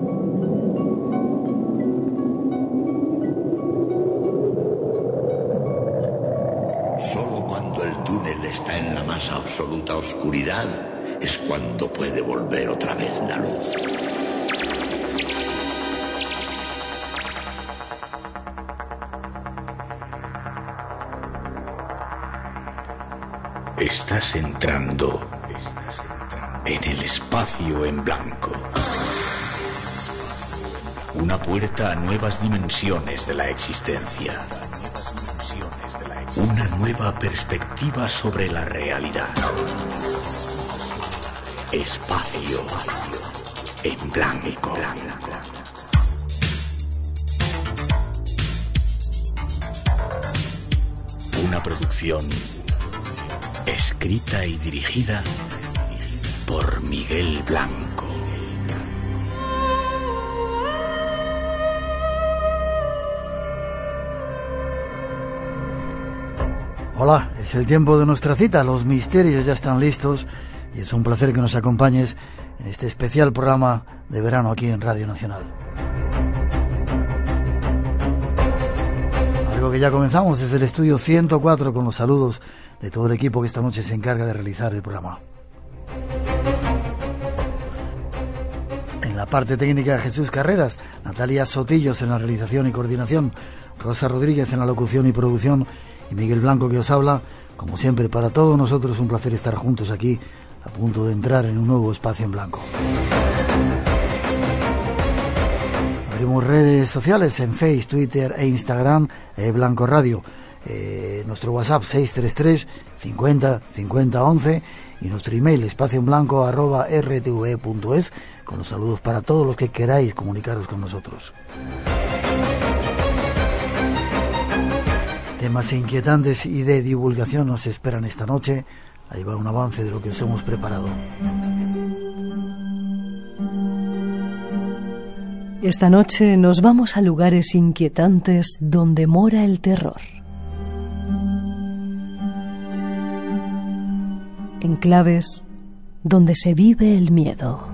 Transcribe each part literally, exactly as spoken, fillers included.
Solo cuando el túnel está en la más absoluta oscuridad es cuando puede volver otra vez la luz. Estás entrando, estás entrando en el espacio en blanco. Una puerta a nuevas dimensiones de la existencia. Una nueva perspectiva sobre la realidad. Espacio en blanco. Una producción escrita y dirigida por Miguel Blanco. Hola, es el tiempo de nuestra cita, los misterios ya están listos y es un placer que nos acompañes en este especial programa de verano aquí en Radio Nacional. Algo que ya comenzamos desde el estudio ciento cuatro con los saludos de todo el equipo que esta noche se encarga de realizar el programa. En la parte técnica, Jesús Carreras, Natalia Sotillos en la realización y coordinación, Rosa Rodríguez en la locución y producción y Miguel Blanco que os habla. Como siempre, para todos nosotros un placer estar juntos aquí, a punto de entrar en un nuevo espacio en blanco. Abrimos redes sociales en Facebook, Twitter e Instagram, eh, Blanco Radio. Eh, nuestro WhatsApp seis tres tres cincuenta cincuenta once y nuestro email espacio en blanco arroba r t v punto es con los saludos para todos los que queráis comunicaros con nosotros. Temas inquietantes y de divulgación nos esperan esta noche. Ahí va un avance de lo que os hemos preparado. Esta noche nos vamos a lugares inquietantes donde mora el terror. Enclaves donde se vive el miedo.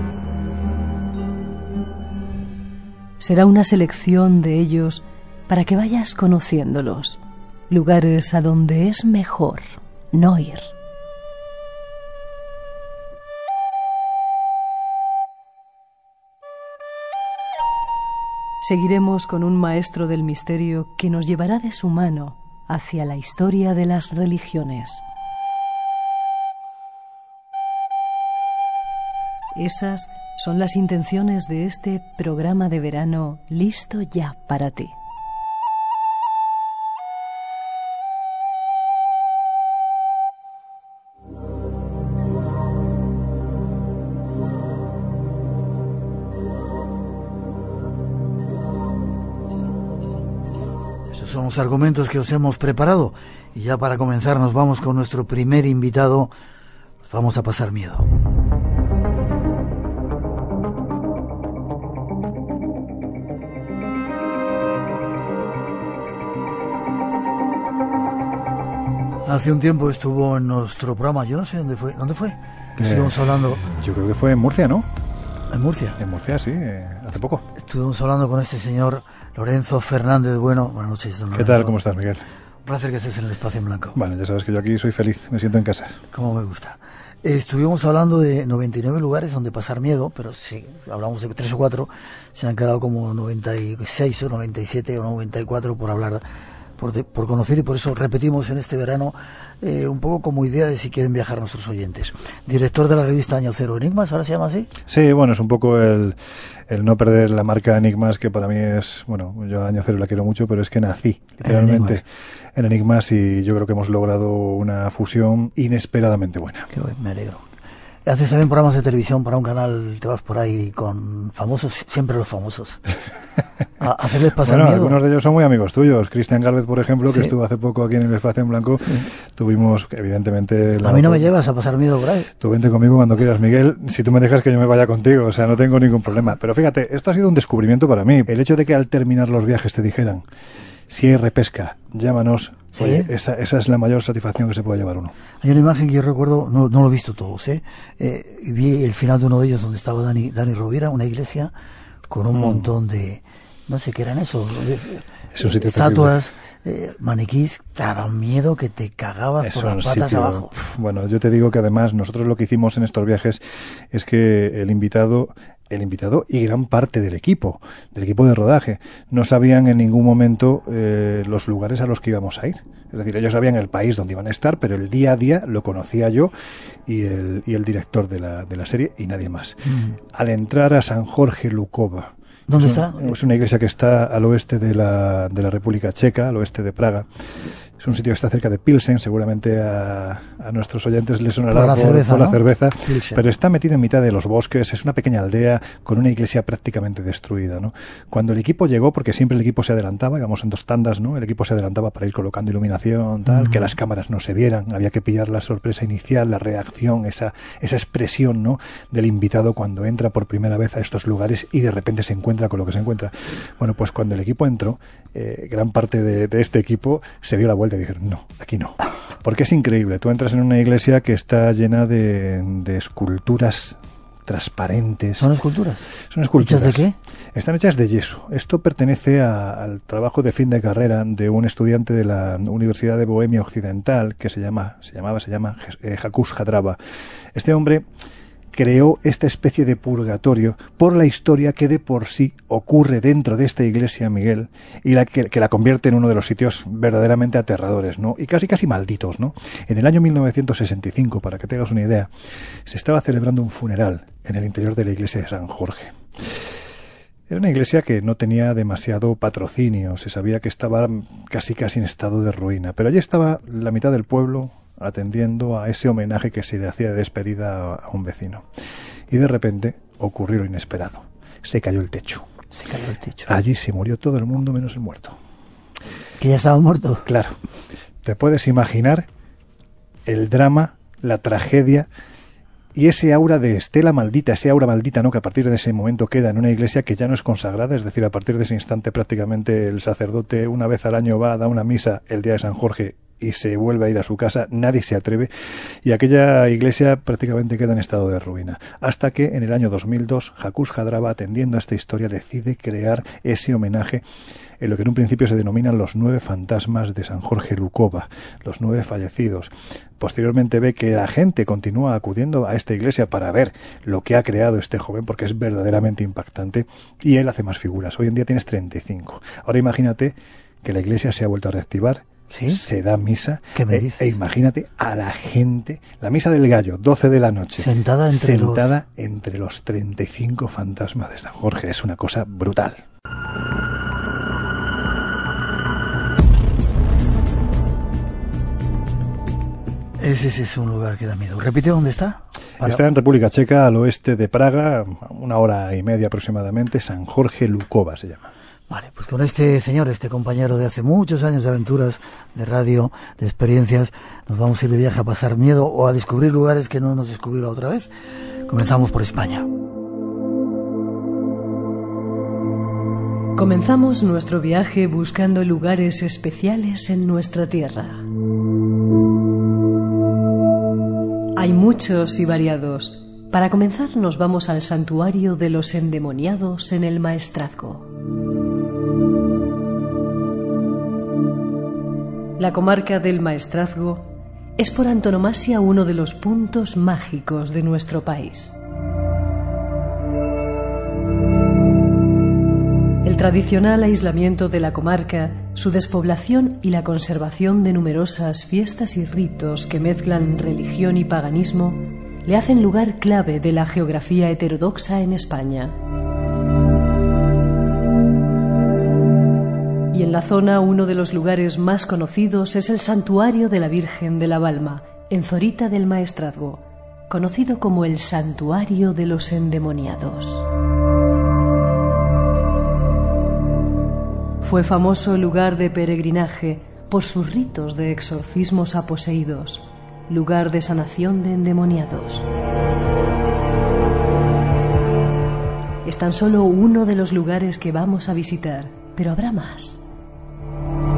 Será una selección de ellos para que vayas conociéndolos. Lugares a donde es mejor no ir. Seguiremos con un maestro del misterio que nos llevará de su mano hacia la historia de las religiones. Esas son las intenciones de este programa de verano listo ya para ti. Esos son los argumentos que os hemos preparado y ya para comenzar nos vamos con nuestro primer invitado. Nos vamos a pasar miedo. Hace un tiempo estuvo en nuestro programa, yo no sé dónde fue, ¿dónde fue? Que Eh, estuvimos hablando. Yo creo que fue en Murcia, ¿no? En Murcia. En Murcia, sí, eh, hace poco. Estuvimos hablando con este señor Lorenzo Fernández Bueno. Buenas noches, don ¿Qué Lorenzo. tal? ¿Cómo estás, Miguel? Un placer que estés en el espacio en blanco. Bueno, ya sabes que yo aquí soy feliz, me siento en casa. Como me gusta. Eh, estuvimos hablando de noventa y nueve lugares donde pasar miedo, pero sí, hablamos de tres o cuatro, se han quedado como noventa y seis o noventa y siete o noventa y cuatro por hablar, por, de, por conocer, y por eso repetimos en este verano eh, un poco como idea de si quieren viajar nuestros oyentes. Director de la revista Año Cero, Enigmas, ¿ahora se llama así? Sí, bueno, es un poco el, el no perder la marca Enigmas, que para mí es, bueno, yo a Año Cero la quiero mucho, pero es que nací literalmente Enigmas. en Enigmas y yo creo que hemos logrado una fusión inesperadamente buena. Qué bueno, me alegro. Haces también programas de televisión para un canal, te vas por ahí con famosos, siempre los famosos. A hacerles pasar Bueno, miedo. algunos de ellos son muy amigos tuyos. Cristian Gálvez, por ejemplo, que Sí. estuvo hace poco aquí en el Espacio en Blanco. Sí. Tuvimos, evidentemente... La A mí no me llevas a pasar miedo por ahí. Tú vente conmigo cuando quieras, Miguel, si tú me dejas que yo me vaya contigo, o sea, no tengo ningún problema. Pero fíjate, esto ha sido un descubrimiento para mí. El hecho de que al terminar los viajes te dijeran, Si hay repesca, llámanos. ¿Sí? Oye, esa, esa es la mayor satisfacción que se puede llevar uno. Hay una imagen que yo recuerdo, no, no lo he visto todos, ¿eh? Eh, y vi el final de uno de ellos donde estaba Dani, Dani Rovira, una iglesia con un mm. montón de, no sé qué eran esos, es un sitio estatuas, eh, maniquís, daban miedo que te cagabas es por las patas sitio, abajo. Bueno, yo te digo que además nosotros lo que hicimos en estos viajes es que el invitado... el invitado y gran parte del equipo, del equipo de rodaje, no sabían en ningún momento eh, los lugares a los que íbamos a ir. Es decir, ellos sabían el país donde iban a estar, pero el día a día lo conocía yo y el, y el director de la, de la serie y nadie más. Mm. Al entrar a San Jorge Lukova, ¿dónde es está? Un, es una iglesia que está al oeste de la, de la República Checa, al oeste de Praga. Es un sitio que está cerca de Pilsen, seguramente a, a nuestros oyentes les sonará por la por, cerveza, por ¿no? la cerveza, Pilsen. Pero está metido en mitad de los bosques, es una pequeña aldea con una iglesia prácticamente destruida, ¿no? Cuando el equipo llegó, porque siempre el equipo se adelantaba, íbamos en dos tandas, ¿no? El equipo se adelantaba para ir colocando iluminación, tal, uh-huh. que las cámaras no se vieran, había que pillar la sorpresa inicial, la reacción, esa, esa expresión, ¿no? Del invitado cuando entra por primera vez a estos lugares y de repente se encuentra con lo que se encuentra. Bueno, pues cuando el equipo entró, eh, gran parte de, de este equipo se dio la vuelta y dijeron, no, aquí no. Porque es increíble. Tú entras en una iglesia que está llena de, de esculturas transparentes. ¿Son esculturas? Son esculturas. ¿Hechas de qué? Están hechas de yeso. Esto pertenece a, al trabajo de fin de carrera de un estudiante de la Universidad de Bohemia Occidental que se llama, se llamaba, se llama eh, Jakuš Hadrava. Este hombre creó esta especie de purgatorio por la historia que de por sí ocurre dentro de esta iglesia, Miguel, y la que, que la convierte en uno de los sitios verdaderamente aterradores, ¿no? Y casi casi malditos, ¿no? En el año mil novecientos sesenta y cinco, para que te hagas una idea, se estaba celebrando un funeral en el interior de la iglesia de San Jorge. Era una iglesia que no tenía demasiado patrocinio, se sabía que estaba casi casi en estado de ruina, pero allí estaba la mitad del pueblo atendiendo a ese homenaje que se le hacía de despedida a un vecino. Y de repente ocurrió lo inesperado. Se cayó el techo. Se cayó el techo. Allí se murió todo el mundo menos el muerto. ¿Que ya estaba muerto? Claro. Te puedes imaginar el drama, la tragedia y ese aura de estela maldita, ese aura maldita, ¿no? Que a partir de ese momento queda en una iglesia que ya no es consagrada, es decir, a partir de ese instante prácticamente el sacerdote una vez al año va a dar una misa el día de San Jorge y se vuelve a ir a su casa, nadie se atreve, y aquella iglesia prácticamente queda en estado de ruina. Hasta que en el año dos mil dos, Jakuš Hadrava, atendiendo a esta historia, decide crear ese homenaje en lo que en un principio se denominan los nueve fantasmas de San Jorge Lukova, los nueve fallecidos. Posteriormente ve que la gente continúa acudiendo a esta iglesia para ver lo que ha creado este joven, porque es verdaderamente impactante, y él hace más figuras. Hoy en día tienes treinta y cinco. Ahora imagínate que la iglesia se ha vuelto a reactivar. ¿Sí? Se da misa. ¿Qué me e, dices? E imagínate a la gente, la misa del gallo, doce de la noche, sentada entre sentada los... entre los treinta y cinco fantasmas de San Jorge. Es una cosa brutal. Ese, ese es un lugar que da miedo. ¿Repite dónde está? Para... Está en República Checa, al oeste de Praga, una hora y media aproximadamente. San Jorge Lukova se llama. Vale, pues con este señor, este compañero de hace muchos años de aventuras, de radio, de experiencias, nos vamos a ir de viaje a pasar miedo o a descubrir lugares que no nos descubrió la otra vez. Comenzamos por España. Comenzamos nuestro viaje buscando lugares especiales en nuestra tierra. Hay muchos y variados. Para comenzar nos vamos al santuario de los endemoniados en el Maestrazgo. La comarca del Maestrazgo es por antonomasia uno de los puntos mágicos de nuestro país. El tradicional aislamiento de la comarca, su despoblación y la conservación de numerosas fiestas y ritos que mezclan religión y paganismo le hacen lugar clave de la geografía heterodoxa en España. Y en la zona uno de los lugares más conocidos es el Santuario de la Virgen de la Balma, en Zorita del Maestrazgo, conocido como el Santuario de los Endemoniados. Fue famoso lugar de peregrinaje por sus ritos de exorcismos a poseídos, lugar de sanación de endemoniados. Es tan solo uno de los lugares que vamos a visitar, pero habrá más.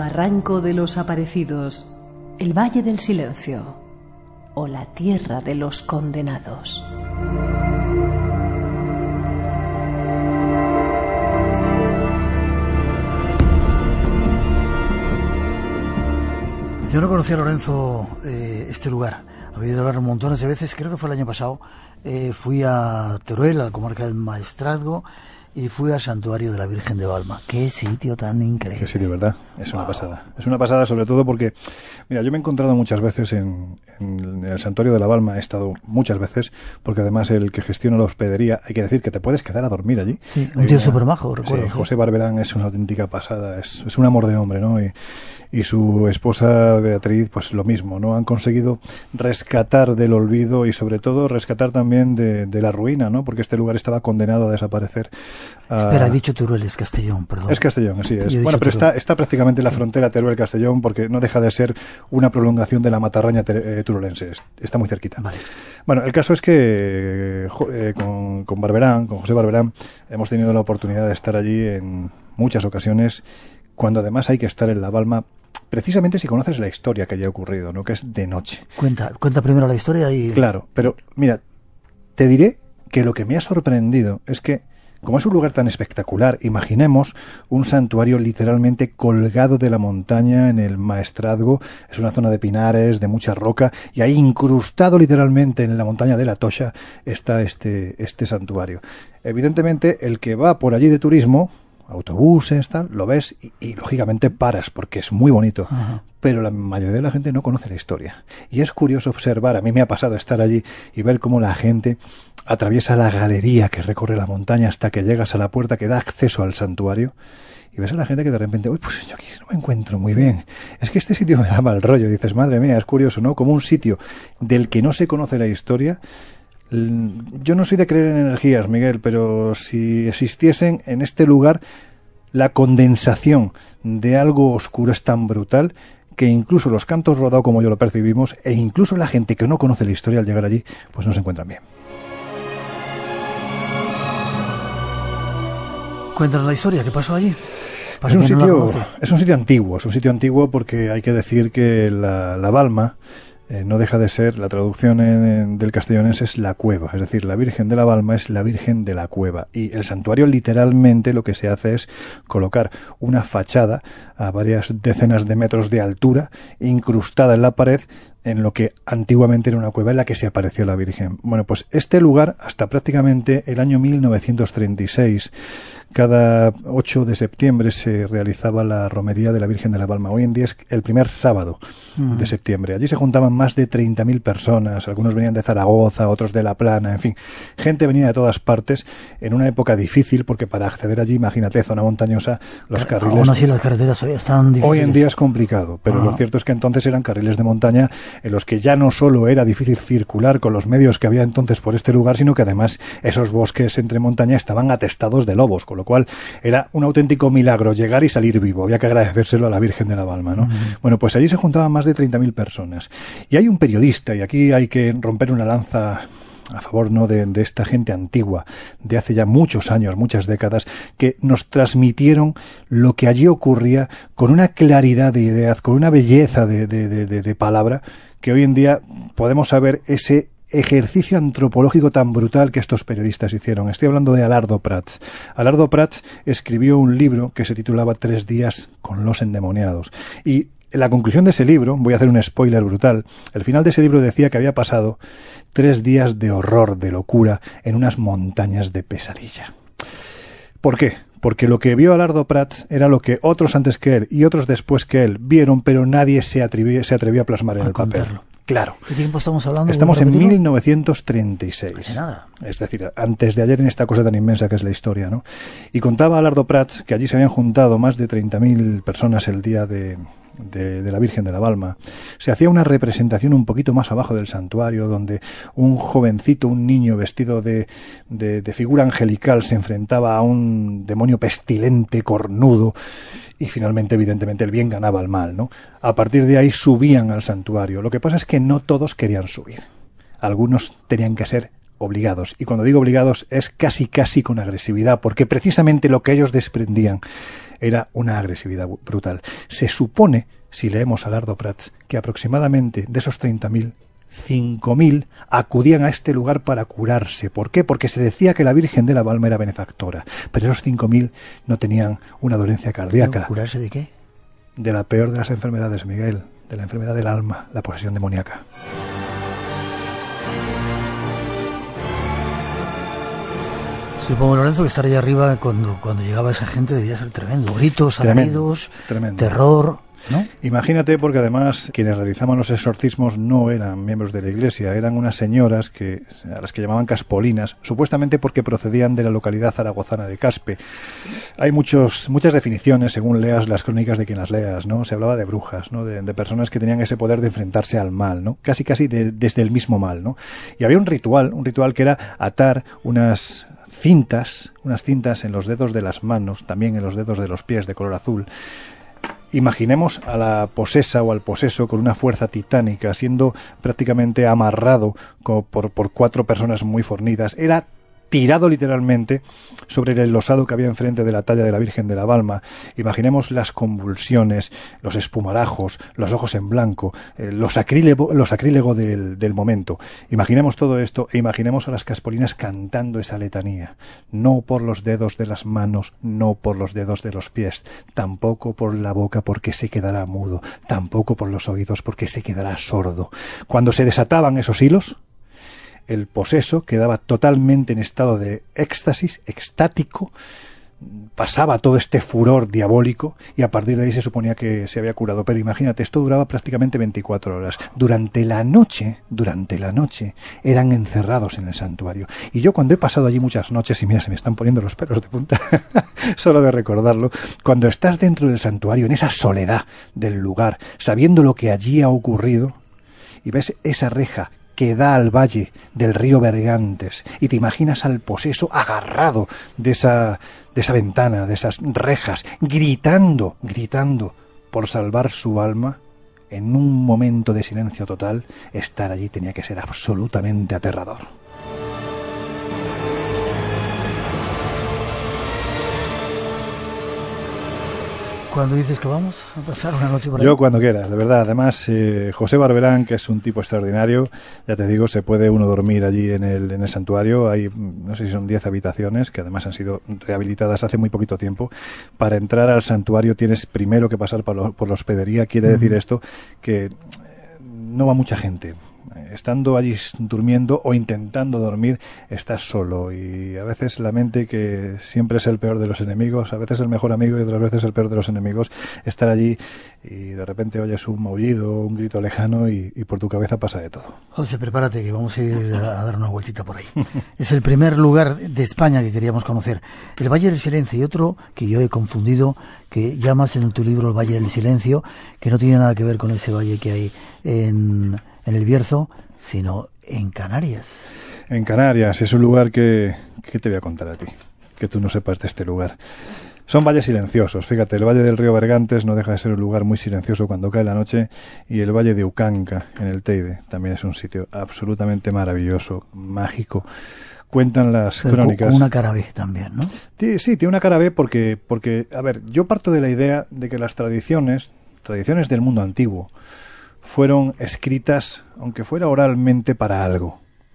Barranco de los Aparecidos, el Valle del Silencio o la Tierra de los Condenados. Yo no conocía, Lorenzo, eh, este lugar. Había ido a hablar montones de veces, creo que fue el año pasado. Eh, fui a Teruel, a la comarca del Maestrazgo, y fui al santuario de la Virgen de Balma. ¡Qué sitio tan increíble! Qué sitio, ¿verdad? Es una Wow. pasada. Es una pasada sobre todo porque, mira, yo me he encontrado muchas veces en, en el santuario de la Balma, he estado muchas veces, porque además el que gestiona la hospedería, hay que decir que te puedes quedar a dormir allí. Sí, un Hay tío una- súper majo, recuerdo. Sí, José Barberán es una auténtica pasada, es, es un amor de hombre, ¿no? Y, y su esposa Beatriz, pues lo mismo, ¿no? Han conseguido rescatar del olvido y sobre todo rescatar también de, de la ruina, ¿no? Porque este lugar estaba condenado a desaparecer. a- Espera, he dicho Teruel, es Castellón, perdón. Es Castellón, así Yo he es. dicho Bueno, pero Teruel. está, está prácticamente en la frontera Teruel-Castellón porque no deja de ser una prolongación de la matarraña te- eh, turulense. Es- Está muy cerquita. Vale. Bueno, el caso es que eh, jo- eh, con, con Barberán, con José Barberán, hemos tenido la oportunidad de estar allí en muchas ocasiones, cuando además hay que estar en La Balma, precisamente si conoces la historia que haya ocurrido, ¿no? Que es de noche. Cuenta, cuenta primero la historia y... Claro, pero mira, te diré que lo que me ha sorprendido es que, como es un lugar tan espectacular, imaginemos un santuario literalmente colgado de la montaña en el Maestrazgo, es una zona de pinares, de mucha roca, y ahí incrustado literalmente en la montaña de la Toxa está este, este santuario. Evidentemente, el que va por allí de turismo, autobuses, tal, lo ves y, y lógicamente paras porque es muy bonito. Ajá. Pero la mayoría de la gente no conoce la historia. Y es curioso observar, a mí me ha pasado estar allí y ver cómo la gente atraviesa la galería que recorre la montaña hasta que llegas a la puerta que da acceso al santuario. Y ves a la gente que de repente, uy, pues yo aquí no me encuentro muy bien. Es que este sitio me da mal rollo. Y dices, madre mía, es curioso, ¿no? Como un sitio del que no se conoce la historia. Yo no soy de creer en energías, Miguel, pero si existiesen en este lugar, la condensación de algo oscuro es tan brutal que incluso los cantos rodados como yo lo percibimos, e incluso la gente que no conoce la historia al llegar allí, pues no se encuentran bien. Cuéntanos la historia, ¿qué pasó allí? Para Es un, quien no la sitio, conoce. es un sitio antiguo, es un sitio antiguo porque hay que decir que la, la Balma eh, no deja de ser, la traducción en- del castellonense es la cueva, es decir, la Virgen de la Balma es la Virgen de la Cueva, y el santuario literalmente lo que se hace es colocar una fachada a varias decenas de metros de altura, incrustada en la pared, en lo que antiguamente era una cueva en la que se apareció la Virgen. Bueno, pues este lugar, hasta prácticamente el año mil novecientos treinta y seis, cada ocho de septiembre se realizaba la romería de la Virgen de la Balma. Hoy en día es el primer sábado Mm. de septiembre. Allí se juntaban más de treinta mil personas, algunos venían de Zaragoza, otros de La Plana, en fin, gente venía de todas partes en una época difícil porque para acceder allí, imagínate, zona montañosa, los carriles... Aún así las carreteras todavía están difíciles. Hoy en día es complicado, pero Ah. lo cierto es que entonces eran carriles de montaña en los que ya no solo era difícil circular con los medios que había entonces por este lugar, sino que además esos bosques entre montaña estaban atestados de lobos, con lo cual era un auténtico milagro llegar y salir vivo. Había que agradecérselo a la Virgen de la Balma, ¿no? Mm. Bueno, pues allí se juntaban más de treinta mil personas. Y hay un periodista, y aquí hay que romper una lanza a favor, ¿no?, de, de esta gente antigua, de hace ya muchos años, muchas décadas, que nos transmitieron lo que allí ocurría con una claridad de ideas, con una belleza de, de, de, de, de palabra, que hoy en día podemos saber ese ejercicio antropológico tan brutal que estos periodistas hicieron. Estoy hablando de Alardo Prats. Alardo Prats escribió un libro que se titulaba Tres días con los endemoniados. Y en la conclusión de ese libro, voy a hacer un spoiler brutal, el final de ese libro decía que había pasado tres días de horror, de locura, en unas montañas de pesadilla. ¿Por qué? Porque lo que vio Alardo Prats era lo que otros antes que él y otros después que él vieron, pero nadie se atrevió, se atrevió a plasmar en A el papel. contarlo. Claro. ¿Qué tiempo estamos hablando? Estamos ¿Puedo en repetirlo? mil novecientos treinta y seis. Hace nada. Es decir, antes de ayer en esta cosa tan inmensa que es la historia, ¿no? Y contaba Alardo Prats que allí se habían juntado más de treinta mil personas el día de, de, de la Virgen de la Balma. Se hacía una representación un poquito más abajo del santuario, donde un jovencito, un niño vestido de, de, de figura angelical se enfrentaba a un demonio pestilente, cornudo, y finalmente, evidentemente, el bien ganaba al mal, ¿no? A partir de ahí subían al santuario. Lo que pasa es que no todos querían subir. Algunos tenían que ser obligados. Y cuando digo obligados es casi casi con agresividad, porque precisamente lo que ellos desprendían era una agresividad brutal. Se supone, si leemos a Lardo Prats, que aproximadamente de esos treinta mil, cinco mil acudían a este lugar para curarse. ¿Por qué? Porque se decía que la Virgen de la Balma era benefactora, pero esos cinco mil no tenían una dolencia cardíaca. ¿Curarse de qué? De la peor de las enfermedades, Miguel, de la enfermedad del alma, la posesión demoníaca. Supongo, Lorenzo, que estar allá arriba cuando, cuando llegaba esa gente debía ser tremendo. Gritos, alaridos, terror, ¿no? Imagínate, porque además quienes realizaban los exorcismos no eran miembros de la iglesia, eran unas señoras que a las que llamaban caspolinas, supuestamente porque procedían de la localidad zaragozana de Caspe. Hay muchos muchas definiciones según leas las crónicas de quien las leas, ¿no? Se hablaba de brujas, ¿no? De, de personas que tenían ese poder de enfrentarse al mal, ¿no? Casi casi de, desde el mismo mal, ¿no? Y había un ritual, un ritual que era atar unas cintas, unas cintas en los dedos de las manos, también en los dedos de los pies de color azul. Imaginemos a la posesa o al poseso con una fuerza titánica, siendo prácticamente amarrado por, por cuatro personas muy fornidas. Era tirado literalmente sobre el losado que había enfrente de la talla de la Virgen de la Balma. Imaginemos las convulsiones, los espumarajos, los ojos en blanco, eh, los sacrílego, los sacrílego del, del momento. Imaginemos todo esto e imaginemos a las caspolinas cantando esa letanía. No por los dedos de las manos, no por los dedos de los pies, tampoco por la boca porque se quedará mudo, tampoco por los oídos porque se quedará sordo. Cuando se desataban esos hilos, el poseso quedaba totalmente en estado de éxtasis, extático, pasaba todo este furor diabólico y a partir de ahí se suponía que se había curado. Pero imagínate, esto duraba prácticamente veinticuatro horas. Durante la noche, durante la noche, eran encerrados en el santuario. Y yo cuando he pasado allí muchas noches, y mira, se me están poniendo los pelos de punta, solo de recordarlo, cuando estás dentro del santuario, en esa soledad del lugar, sabiendo lo que allí ha ocurrido, y ves esa reja que da al valle del río Bergantes y te imaginas al poseso agarrado de esa, de esa ventana, de esas rejas, gritando, gritando por salvar su alma, en un momento de silencio total, estar allí tenía que ser absolutamente aterrador. ¿Cuándo dices que vamos a pasar una noche por ahí? Yo cuando quiera, de verdad. Además, eh, José Barberán, que es un tipo extraordinario, ya te digo, se puede uno dormir allí en el, en el santuario. Hay, no sé si son diez habitaciones, que además han sido rehabilitadas hace muy poquito tiempo. Para entrar al santuario tienes primero que pasar por, lo, por la hospedería. Quiere uh-huh. decir esto que no va mucha gente. Estando allí durmiendo o intentando dormir, estás solo y a veces la mente, que siempre es el peor de los enemigos, a veces el mejor amigo y otras veces el peor de los enemigos, estar allí y de repente oyes un maullido, un grito lejano y, y por tu cabeza pasa de todo. José, prepárate que vamos a ir a, a dar una vueltita por ahí. Es el primer lugar de España que queríamos conocer, el Valle del Silencio, y otro que yo he confundido, que llamas en tu libro el Valle del Silencio, que no tiene nada que ver con ese valle que hay en... en el Bierzo, sino en Canarias. En Canarias, es un lugar que... ¿qué te voy a contar a ti? Que tú no sepas de este lugar. Son valles silenciosos, fíjate, el Valle del Río Bergantes no deja de ser un lugar muy silencioso cuando cae la noche, y el Valle de Ucanca, en el Teide, también es un sitio absolutamente maravilloso, mágico. Cuentan las Pero crónicas. Con una cara B también, ¿no? Sí, sí, tiene una cara B porque, porque, a ver, yo parto de la idea de que las tradiciones, tradiciones del mundo antiguo, fueron escritas, aunque fuera oralmente, para algo.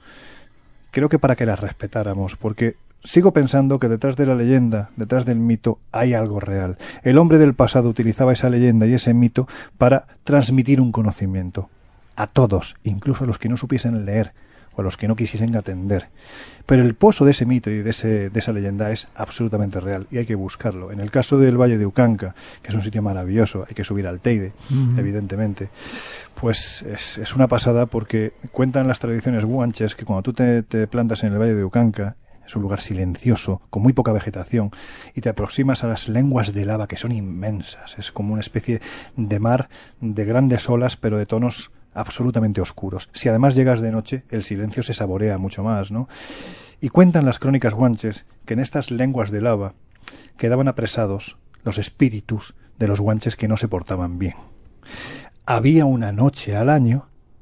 Creo que para que las respetáramos, porque sigo pensando que detrás de la leyenda, detrás del mito, hay algo real. El hombre del pasado utilizaba esa leyenda y ese mito para transmitir un conocimiento a todos, incluso a los que no supiesen leer o a los que no quisiesen atender. Pero el pozo de ese mito y de, ese, de esa leyenda es absolutamente real y hay que buscarlo. En el caso del Valle de Ucanca, que es un sitio maravilloso, hay que subir al Teide, uh-huh. evidentemente, pues es, es una pasada, porque cuentan las tradiciones guanches que cuando tú te, te plantas en el Valle de Ucanca, es un lugar silencioso, con muy poca vegetación, y te aproximas a las lenguas de lava, que son inmensas. Es como una especie de mar de grandes olas, pero de tonos absolutamente oscuros. Si además llegas de noche, el silencio se saborea mucho más, ¿no? Y cuentan las crónicas guanches que en estas lenguas de lava quedaban apresados los espíritus de los guanches que no se portaban bien. Había una noche al año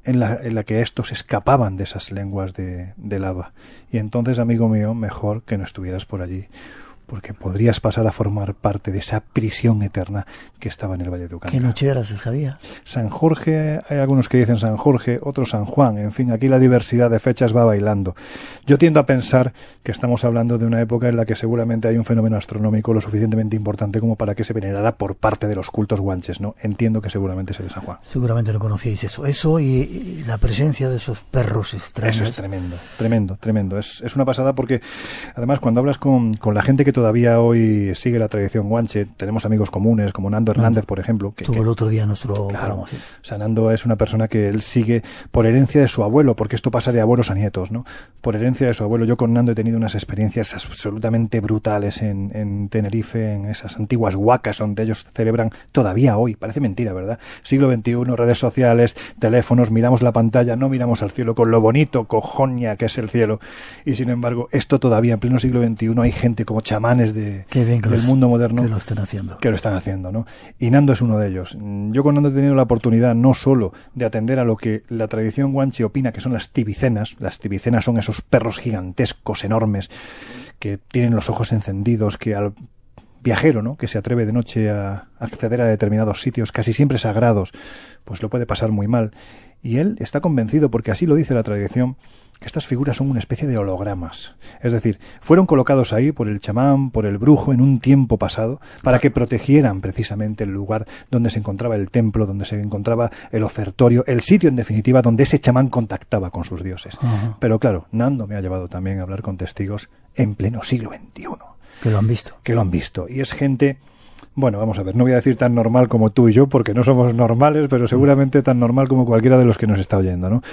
en la, en la que estos escapaban de esas lenguas de, de lava. Y entonces, amigo mío, mejor que no estuvieras por allí, porque podrías pasar a formar parte de esa prisión eterna que estaba en el Valle de Ucanga. ¿Qué noche era, se sabía? San Jorge, hay algunos que dicen San Jorge, otros San Juan, en fin, aquí la diversidad de fechas va bailando. Yo tiendo a pensar que estamos hablando de una época en la que seguramente hay un fenómeno astronómico lo suficientemente importante como para que se venerara por parte de los cultos guanches, ¿no? Entiendo que seguramente sería San Juan. Seguramente no conocíais eso. Eso y, y la presencia de esos perros extraños. Eso es tremendo, tremendo, tremendo. Es, es una pasada porque, además, cuando hablas con, con la gente que todavía hoy sigue la tradición guanche, tenemos amigos comunes como Nando Hernández, Nando, por ejemplo. Que, Tuvo que, el otro día nuestro claro, programa, sí. O sea, Nando es una persona que él sigue por herencia de su abuelo, porque esto pasa de abuelos a nietos, ¿no? Por herencia de su abuelo. Yo con Nando he tenido unas experiencias absolutamente brutales en, en Tenerife, en esas antiguas huacas donde ellos celebran todavía hoy. Parece mentira, ¿verdad? Siglo veintiuno, redes sociales, teléfonos, miramos la pantalla, no miramos al cielo con lo bonito, cojoña que es el cielo. Y sin embargo, esto todavía en pleno siglo veintiuno hay gente como chamanes de, del los, mundo moderno que lo están haciendo. Que lo están haciendo, ¿no? Y Nando es uno de ellos. Yo con Nando he tenido la oportunidad no solo de atender a lo que la tradición guanche opina que son las tibicenas. Las tibicenas son esos perros gigantescos, enormes, que tienen los ojos encendidos, que al viajero, ¿no?, que se atreve de noche a acceder a determinados sitios casi siempre sagrados, pues lo puede pasar muy mal. Y él está convencido, porque así lo dice la tradición, que estas figuras son una especie de hologramas. Es decir, fueron colocados ahí por el chamán, por el brujo, en un tiempo pasado, para que protegieran precisamente el lugar donde se encontraba el templo, donde se encontraba el ofertorio, el sitio, en definitiva, donde ese chamán contactaba con sus dioses. Uh-huh. Pero claro, Nando me ha llevado también a hablar con testigos en pleno siglo veintiuno. Que lo han visto. Que lo han visto. Y es gente... Bueno, vamos a ver, no voy a decir tan normal como tú y yo, porque no somos normales, pero seguramente tan normal como cualquiera de los que nos está oyendo, ¿no?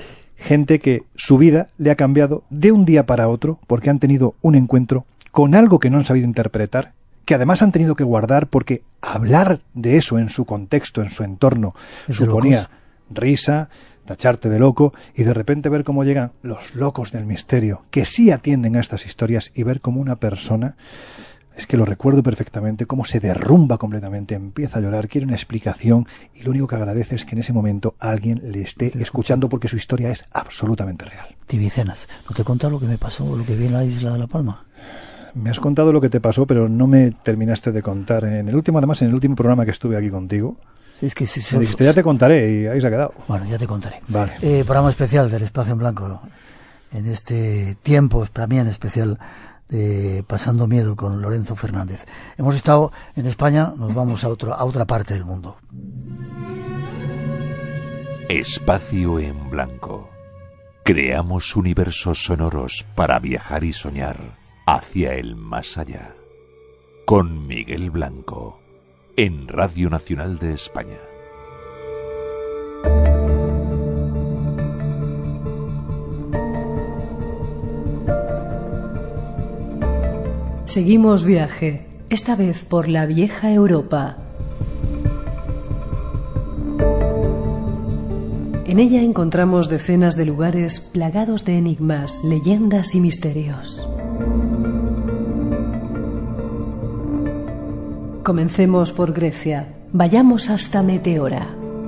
Gente que su vida le ha cambiado de un día para otro porque han tenido un encuentro con algo que no han sabido interpretar, que además han tenido que guardar porque hablar de eso en su contexto, en su entorno, es suponía risa, tacharte de loco, y de repente ver cómo llegan los locos del misterio, que sí atienden a estas historias, y ver cómo una persona... Es que lo recuerdo perfectamente, cómo se derrumba completamente, empieza a llorar, quiere una explicación, y lo único que agradece es que en ese momento alguien le esté escuchando, porque su historia es absolutamente real. Tibicenas, ¿no te he contado lo que me pasó, lo que vi en la isla de La Palma? Me has contado lo que te pasó, pero no me terminaste de contar. En el último, además, en el último programa que estuve aquí contigo, sí, es que si me dijiste, ya te contaré, y ahí se ha quedado. Bueno, ya te contaré. Vale. Eh, programa especial del Espacio en Blanco, en este tiempo también especial de Pasando Miedo con Lorenzo Fernández. Hemos estado en España, nos vamos a, otro, a otra parte del mundo. Espacio en Blanco. Creamos universos sonoros para viajar y soñar hacia el más allá. Con Miguel Blanco, en Radio Nacional de España. Seguimos viaje, esta vez por la vieja Europa. En ella encontramos decenas de lugares plagados de enigmas, leyendas y misterios. Comencemos por Grecia. Vayamos hasta Meteora.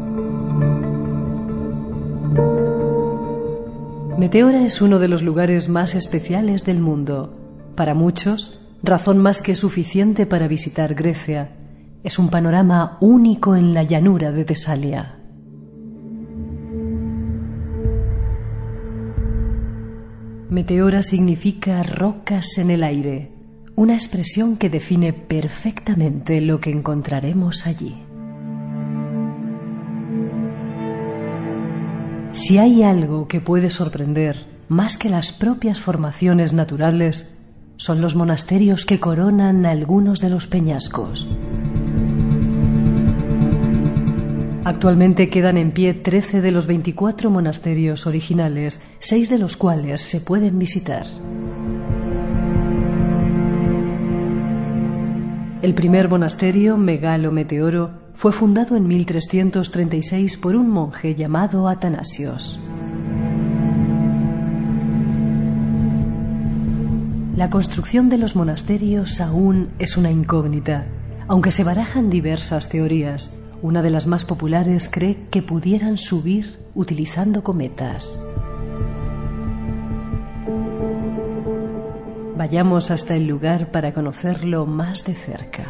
Meteora es uno de los lugares más especiales del mundo. Para muchos, razón más que suficiente para visitar Grecia. Es un panorama único en la llanura de Tesalia. Meteora significa rocas en el aire, una expresión que define perfectamente lo que encontraremos allí. Si hay algo que puede sorprender más que las propias formaciones naturales, son los monasterios que coronan algunos de los peñascos. Actualmente quedan en pie trece de los veinticuatro monasterios originales, seis de los cuales se pueden visitar. El primer monasterio, Megalo Meteoro, fue fundado en mil trescientos treinta y seis por un monje llamado Atanasios. La construcción de los monasterios aún es una incógnita, aunque se barajan diversas teorías. una de las más populares, cree que pudieran subir utilizando cometas. Vayamos hasta el lugar para conocerlo más de cerca.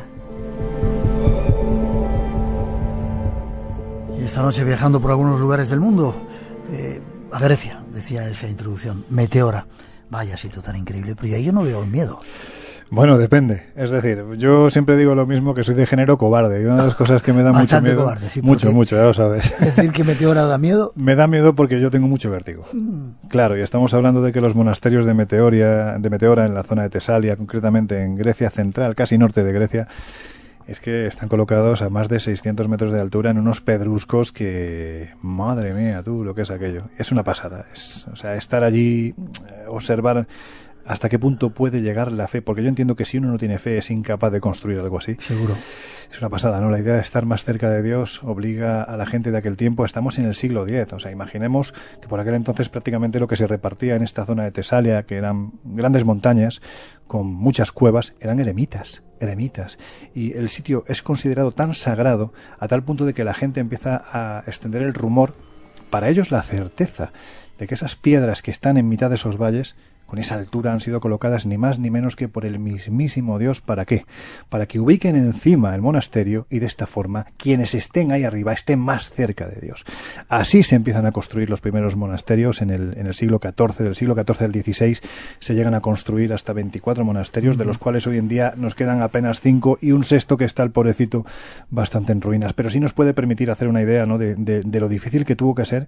Y esta noche, viajando por algunos lugares del mundo, eh, a Grecia, decía esa introducción, Meteora. Vaya sitio tan increíble, pero ahí yo no veo miedo. Bueno, depende. Es decir, yo siempre digo lo mismo, que soy de género cobarde. Y una de las cosas que me da mucho miedo... cobarde, sí, mucho, mucho, ya lo sabes. Decir que Meteora da miedo... Me da miedo porque yo tengo mucho vértigo. Mm. Claro, y estamos hablando de que los monasterios de Meteoria, de Meteora, en la zona de Tesalia, concretamente en Grecia central, casi norte de Grecia, es que están colocados a más de seiscientos metros de altura en unos pedruscos que... Madre mía, tú, lo que es aquello. Es una pasada. Es, o sea, estar allí, observar... ¿Hasta qué punto puede llegar la fe? Porque yo entiendo que si uno no tiene fe es incapaz de construir algo así. Seguro. Es una pasada, ¿no? La idea de estar más cerca de Dios obliga a la gente de aquel tiempo. Estamos en el siglo diez. O sea, imaginemos que por aquel entonces prácticamente lo que se repartía en esta zona de Tesalia, que eran grandes montañas con muchas cuevas, eran eremitas. eremitas. Y el sitio es considerado tan sagrado a tal punto de que la gente empieza a extender el rumor, para ellos la certeza, de que esas piedras que están en mitad de esos valles, con esa altura, han sido colocadas ni más ni menos que por el mismísimo Dios. ¿Para qué? Para que ubiquen encima el monasterio y de esta forma quienes estén ahí arriba estén más cerca de Dios. Así se empiezan a construir los primeros monasterios en el, en el siglo catorce. Del siglo catorce al dieciséis se llegan a construir hasta veinticuatro monasterios, uh-huh. de los cuales hoy en día nos quedan apenas cinco y un sexto que está, el pobrecito, bastante en ruinas. Pero sí nos puede permitir hacer una idea, ¿no?, de, de, de lo difícil que tuvo que ser.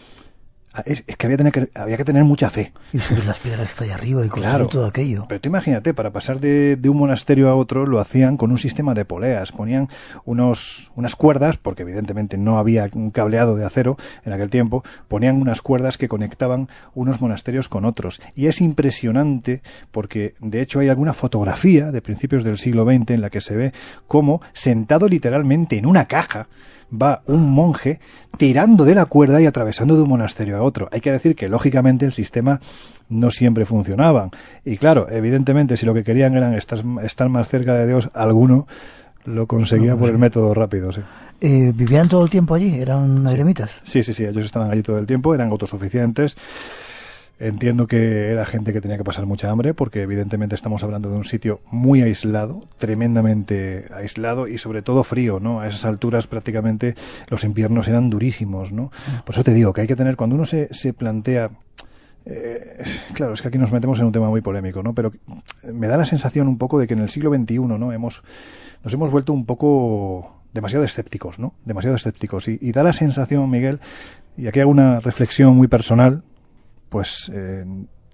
Es, es que había, tener que había que tener mucha fe. Y subir las piedras hasta ahí arriba y construir claro, todo aquello. Pero tú imagínate, para pasar de, de un monasterio a otro lo hacían con un sistema de poleas. Ponían unos, unas cuerdas, porque evidentemente no había un cableado de acero en aquel tiempo, ponían unas cuerdas que conectaban unos monasterios con otros. Y es impresionante porque, de hecho, hay alguna fotografía de principios del siglo veinte en la que se ve cómo, sentado literalmente en una caja, va un monje tirando de la cuerda y atravesando de un monasterio a otro. Hay que decir que, lógicamente, el sistema no siempre funcionaba. Y claro, evidentemente, si lo que querían eran estar, estar más cerca de Dios, alguno lo conseguía no, por el método rápido. Sí. Eh, ¿Vivían todo el tiempo allí? ¿Eran eremitas? Sí, sí, sí, ellos estaban allí todo el tiempo, eran autosuficientes. Entiendo que era gente que tenía que pasar mucha hambre, porque evidentemente estamos hablando de un sitio muy aislado, tremendamente aislado y sobre todo frío, ¿no? A esas alturas prácticamente los inviernos eran durísimos, ¿no? Por eso te digo que hay que tener, cuando uno se, se plantea... Eh, claro, es que aquí nos metemos en un tema muy polémico, ¿no? Pero me da la sensación un poco de que en el siglo veintiuno, ¿no?, hemos, nos hemos vuelto un poco demasiado escépticos, ¿no? Demasiado escépticos. Y, y da la sensación, Miguel, y aquí hago una reflexión muy personal, pues eh,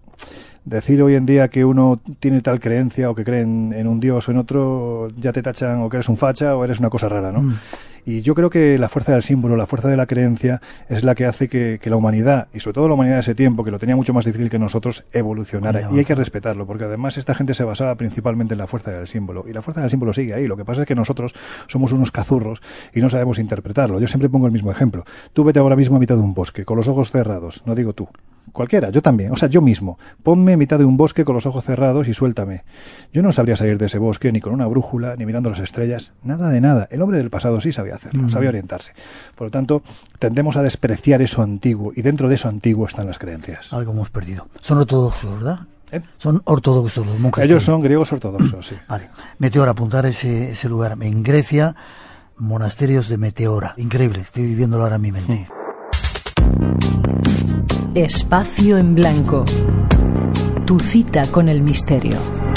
decir hoy en día que uno tiene tal creencia o que cree en, en un Dios o en otro, ya te tachan o que eres un facha o eres una cosa rara, ¿no? Mm. Y yo creo que la fuerza del símbolo, la fuerza de la creencia es la que hace que, que la humanidad, y sobre todo la humanidad de ese tiempo, que lo tenía mucho más difícil que nosotros, evolucionara. Y hay que respetarlo, porque además esta gente se basaba principalmente en la fuerza del símbolo. Y la fuerza del símbolo sigue ahí. Lo que pasa es que nosotros somos unos cazurros y no sabemos interpretarlo. Yo siempre pongo el mismo ejemplo. Tú vete ahora mismo a mitad de un bosque, con los ojos cerrados. No digo tú. Cualquiera, yo también, o sea, yo mismo. Ponme en mitad de un bosque con los ojos cerrados y suéltame. Yo no sabría salir de ese bosque ni con una brújula, ni mirando las estrellas, nada de nada. El hombre del pasado sí sabía hacerlo, mm. sabía orientarse. Por lo tanto, tendemos a despreciar eso antiguo, y dentro de eso antiguo están las creencias. Algo hemos perdido. Son ortodoxos, ¿verdad? ¿Eh? Son ortodoxos los monjes. Ellos son griegos ortodoxos, sí. Vale. Meteora, apuntar ese, ese lugar. En Grecia, monasterios de Meteora. Increíble, estoy viviéndolo ahora en mi mente. Mm. Espacio en blanco. Tu cita con el misterio.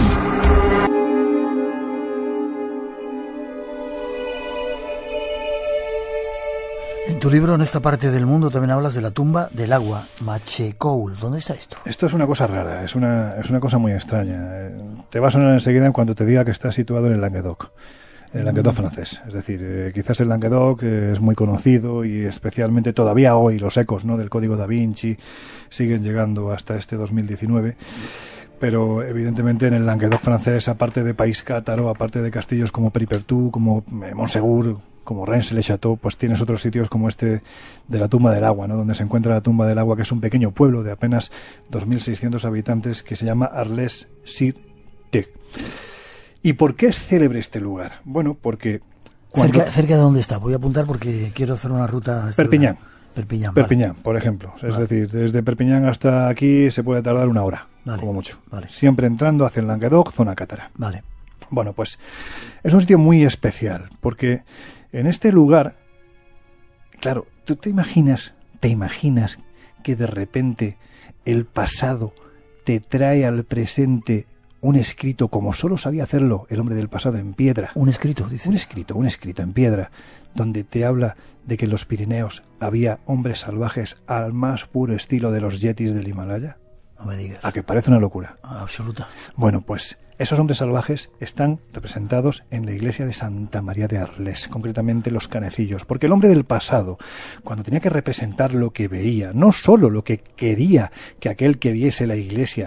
En tu libro, en esta parte del mundo, también hablas de la tumba del agua, Machecoul. ¿Dónde está esto? Esto es una cosa rara, es una, es una cosa muy extraña. Te va a sonar enseguida cuando te diga que está situado en el Languedoc. En el Languedoc francés, es decir, eh, quizás el Languedoc eh, es muy conocido y especialmente todavía hoy los ecos, ¿no?, del Código Da Vinci siguen llegando hasta este dos mil diecinueve, pero evidentemente en el Languedoc francés, aparte de País Cátaro, aparte de castillos como Peripertú, como eh, Montsegur, como Rennes-le-Château, pues tienes otros sitios como este de la Tumba del Agua, ¿no?, donde se encuentra la Tumba del Agua, que es un pequeño pueblo de apenas dos mil seiscientos habitantes que se llama Arles-sur-Tech. ¿Y por qué es célebre este lugar? Bueno, porque Cuando... Cerca, ¿Cerca de dónde está? Voy a apuntar porque quiero hacer una ruta... Perpiñán. Perpiñán, Perpiñán, vale. por ejemplo. Es Vale. decir, desde Perpiñán hasta aquí se puede tardar una hora, Vale. como mucho. Vale. Siempre entrando hacia el Languedoc, zona cátara. Vale. Bueno, pues es un sitio muy especial, porque en este lugar, claro, tú te imaginas, te imaginas que de repente el pasado te trae al presente un escrito como solo sabía hacerlo el hombre del pasado en piedra. Un escrito, dice. Un escrito, un escrito en piedra, donde te habla de que en los Pirineos había hombres salvajes al más puro estilo de los yetis del Himalaya. No me digas. A que parece una locura. Absoluta. Bueno, pues esos hombres salvajes están representados en la iglesia de Santa María de Arles, concretamente los canecillos, porque el hombre del pasado, cuando tenía que representar lo que veía, no solo lo que quería que aquel que viese la iglesia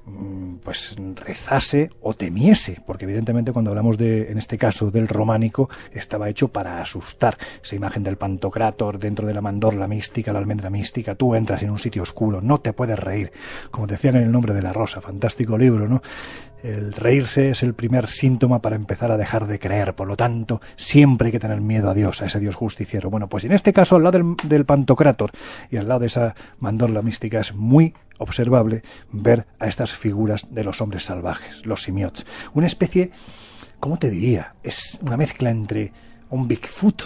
pues rezase o temiese, porque evidentemente cuando hablamos de, en este caso, del románico, estaba hecho para asustar. Esa imagen del Pantocrátor dentro de la mandorla mística, la almendra mística, tú entras en un sitio oscuro, no te puedes reír, como decían en El nombre de la rosa, fantástico libro, ¿no? El reírse es el primer síntoma para empezar a dejar de creer, por lo tanto, siempre hay que tener miedo a Dios, a ese Dios justiciero. Bueno, pues en este caso, al lado del, del Pantocrátor y al lado de esa mandorla mística es muy observable ver a estas figuras de los hombres salvajes, los simiots. Una especie, ¿cómo te diría? Es una mezcla entre un Bigfoot,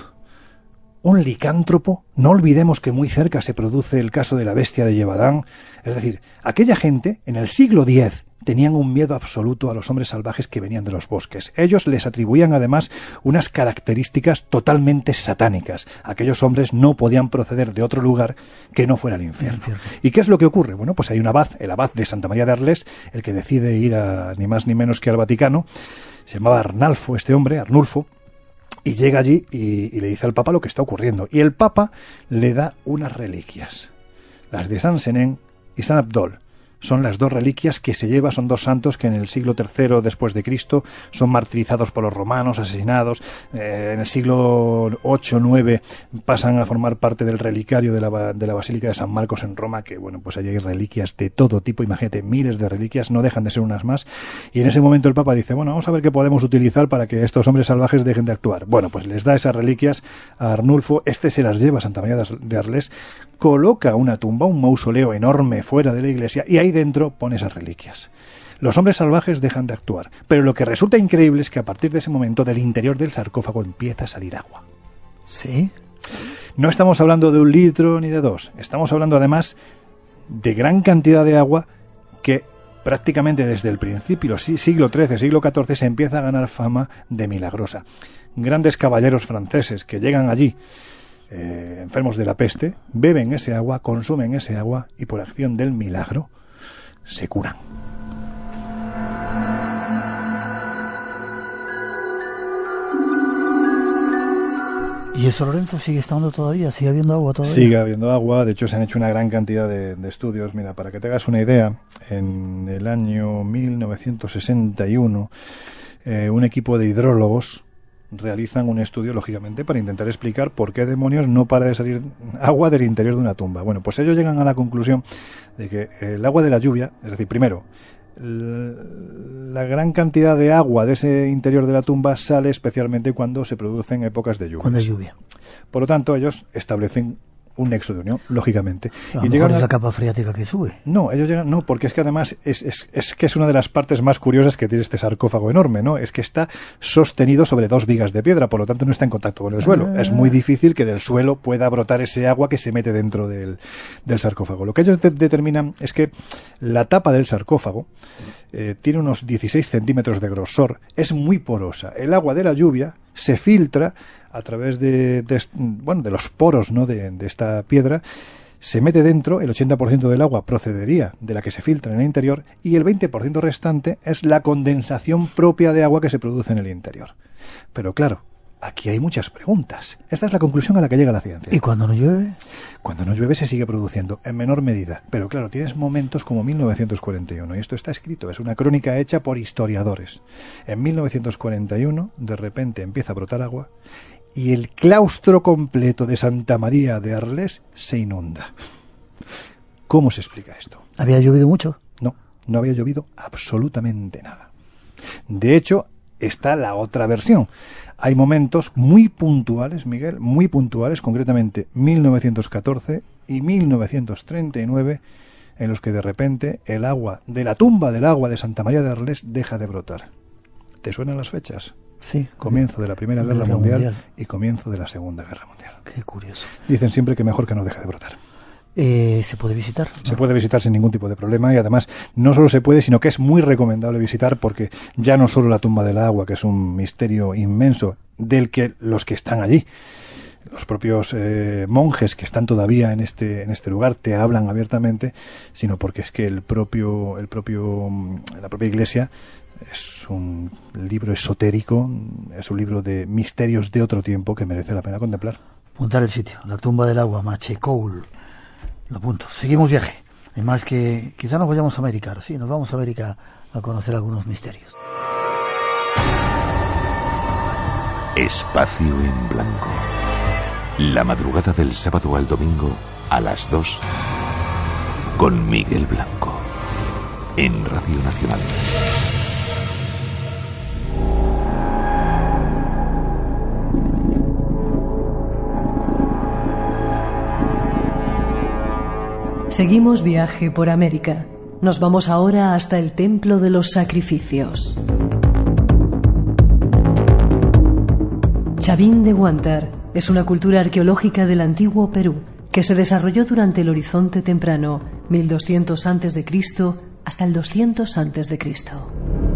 un licántropo. No olvidemos que muy cerca se produce el caso de la bestia de Yevadán. Es decir, aquella gente en el siglo diez tenían un miedo absoluto a los hombres salvajes que venían de los bosques. Ellos les atribuían además unas características totalmente satánicas. Aquellos hombres no podían proceder de otro lugar que no fuera el infierno. El infierno. ¿Y qué es lo que ocurre? Bueno, pues hay un abad, el abad de Santa María de Arles, el que decide ir a ni más ni menos que al Vaticano. Se llamaba Arnalfo, este hombre, Arnulfo, y llega allí y, y le dice al Papa lo que está ocurriendo. Y el Papa le da unas reliquias, las de San Senén y San Abdol. Son las dos reliquias que se lleva, son dos santos que en el siglo tercero después de Cristo son martirizados por los romanos, asesinados. Eh, en el siglo ocho nueve pasan a formar parte del relicario de la, de la Basílica de San Marcos en Roma, que bueno, pues allí hay reliquias de todo tipo, imagínate, miles de reliquias, no dejan de ser unas más. Y en ese momento el Papa dice, bueno, vamos a ver qué podemos utilizar para que estos hombres salvajes dejen de actuar. Bueno, pues les da esas reliquias a Arnulfo, este se las lleva a Santa María de Arles, coloca una tumba, un mausoleo enorme fuera de la iglesia y ahí dentro pone esas reliquias. Los hombres salvajes dejan de actuar, pero lo que resulta increíble es que a partir de ese momento del interior del sarcófago empieza a salir agua. ¿Sí? No estamos hablando de un litro ni de dos, estamos hablando además de gran cantidad de agua que prácticamente desde el principio, siglo trece, siglo catorce, se empieza a ganar fama de milagrosa. Grandes caballeros franceses que llegan allí Eh, enfermos de la peste, beben ese agua, consumen ese agua y por acción del milagro se curan. ¿Y eso, Lorenzo, sigue estando todavía? ¿Sigue habiendo agua todavía? Sigue habiendo agua, de hecho se han hecho una gran cantidad de, de estudios. Mira, para que te hagas una idea, en el año mil novecientos sesenta y uno eh, un equipo de hidrólogos realizan un estudio, lógicamente, para intentar explicar por qué demonios no para de salir agua del interior de una tumba. Bueno, pues ellos llegan a la conclusión de que el agua de la lluvia, es decir, primero, la gran cantidad de agua de ese interior de la tumba sale especialmente cuando se producen épocas de lluvia. Cuando hay lluvia. Por lo tanto, ellos establecen un nexo de unión, lógicamente. A lo y mejor llegan es a... la capa freática que sube. No, ellos llegan, no, porque es que además es, es, es que es una de las partes más curiosas que tiene este sarcófago enorme, ¿no? Es que está sostenido sobre dos vigas de piedra, por lo tanto no está en contacto con el suelo. Ah. Es muy difícil que del suelo pueda brotar ese agua que se mete dentro del, del sarcófago. Lo que ellos de- determinan es que la tapa del sarcófago eh, tiene unos dieciséis centímetros de grosor, es muy porosa. El agua de la lluvia se filtra a través de, de, bueno, de los poros, ¿no?, de, de esta piedra, se mete dentro, el ochenta por ciento del agua procedería de la que se filtra en el interior y el veinte por ciento restante es la condensación propia de agua que se produce en el interior. Pero claro, aquí hay muchas preguntas. Esta es la conclusión a la que llega la ciencia. ¿Y cuando no llueve? Cuando no llueve se sigue produciendo, en menor medida. Pero claro, tienes momentos como mil novecientos cuarenta y uno, y esto está escrito, es una crónica hecha por historiadores. En mil novecientos cuarenta y uno, de repente empieza a brotar agua, y el claustro completo de Santa María de Arles se inunda. ¿Cómo se explica esto? ¿Había llovido mucho? No, no había llovido absolutamente nada. De hecho, está la otra versión. Hay momentos muy puntuales, Miguel, muy puntuales, concretamente mil novecientos catorce y mil novecientos treinta y nueve, en los que de repente el agua de la tumba del agua de Santa María de Arles deja de brotar. ¿Te suenan las fechas? Sí. Comienzo de la Primera Guerra, Guerra mundial, mundial y comienzo de la Segunda Guerra Mundial. Qué curioso. Dicen siempre que mejor que no deje de brotar. Eh, ¿Se puede visitar? Se puede visitar sin ningún tipo de problema, y además no solo se puede, sino que es muy recomendable visitar, porque ya no solo la tumba del agua, que es un misterio inmenso del que los que están allí, los propios eh, monjes que están todavía en este en este lugar te hablan abiertamente, sino porque es que el propio el propio la propia iglesia es un libro esotérico, es un libro de misterios de otro tiempo que merece la pena contemplar. Apuntar el sitio, la tumba del agua, Machecoul. Lo apunto. Seguimos viaje. Hay más que quizá nos vayamos a América. Sí, nos vamos a América a conocer algunos misterios. Espacio en blanco. La madrugada del sábado al domingo a las dos con Miguel Blanco en Radio Nacional. Seguimos viaje por América. Nos vamos ahora hasta el Templo de los Sacrificios. Chavín de Huántar es una cultura arqueológica del antiguo Perú que se desarrolló durante el Horizonte Temprano, mil doscientos antes de Cristo hasta el doscientos antes de Cristo.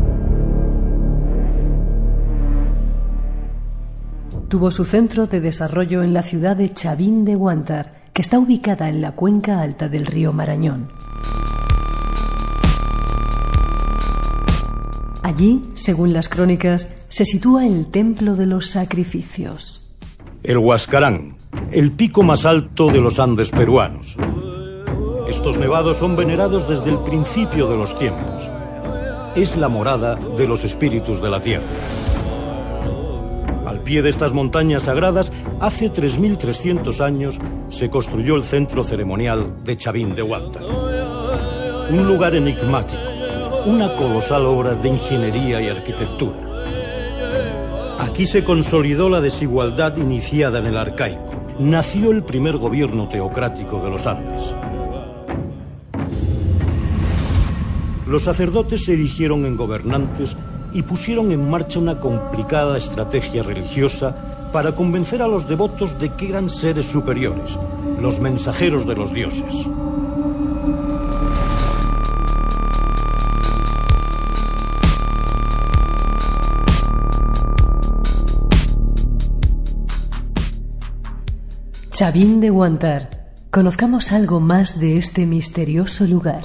Tuvo su centro de desarrollo en la ciudad de Chavín de Huántar, que está ubicada en la cuenca alta del río Marañón. Allí, según las crónicas, se sitúa el Templo de los Sacrificios. El Huascarán, el pico más alto de los Andes peruanos. Estos nevados son venerados desde el principio de los tiempos. Es la morada de los espíritus de la tierra. Al pie de estas montañas sagradas, hace tres mil trescientos años, se construyó el centro ceremonial de Chavín de Huántar. Un lugar enigmático, una colosal obra de ingeniería y arquitectura. Aquí se consolidó la desigualdad iniciada en el arcaico. Nació el primer gobierno teocrático de los Andes. Los sacerdotes se erigieron en gobernantes y pusieron en marcha una complicada estrategia religiosa para convencer a los devotos de que eran seres superiores, los mensajeros de los dioses. Chavín de Huántar. Conozcamos algo más de este misterioso lugar.